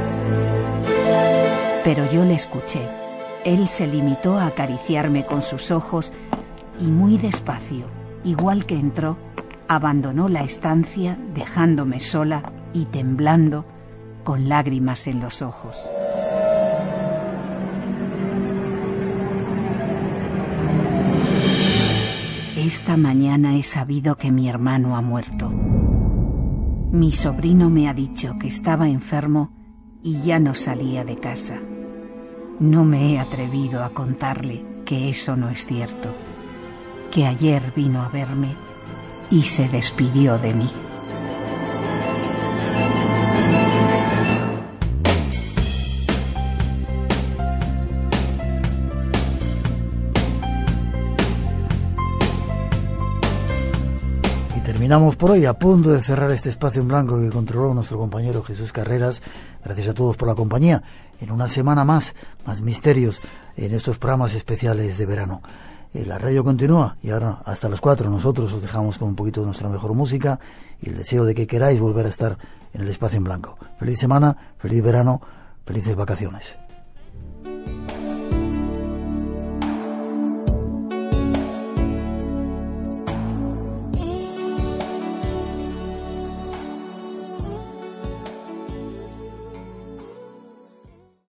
Pero yo le escuché. Él se limitó a acariciarme con sus ojos y muy despacio, igual que entró, abandonó la estancia dejándome sola y temblando con lágrimas en los ojos. Esta mañana he sabido que mi hermano ha muerto. Mi sobrino me ha dicho que estaba enfermo y ya no salía de casa. No me he atrevido a contarle que eso no es cierto, que ayer vino a verme y se despidió de mí. Y terminamos por hoy, a punto de cerrar este espacio en blanco que controló nuestro compañero Jesús Carreras. Gracias a todos por la compañía. En una semana más, más misterios en estos programas especiales de verano. Eh, la radio continúa y ahora hasta las cuatro nosotros os dejamos con un poquito de nuestra mejor música y el deseo de que queráis volver a estar en el espacio en blanco. Feliz semana, feliz verano, felices vacaciones.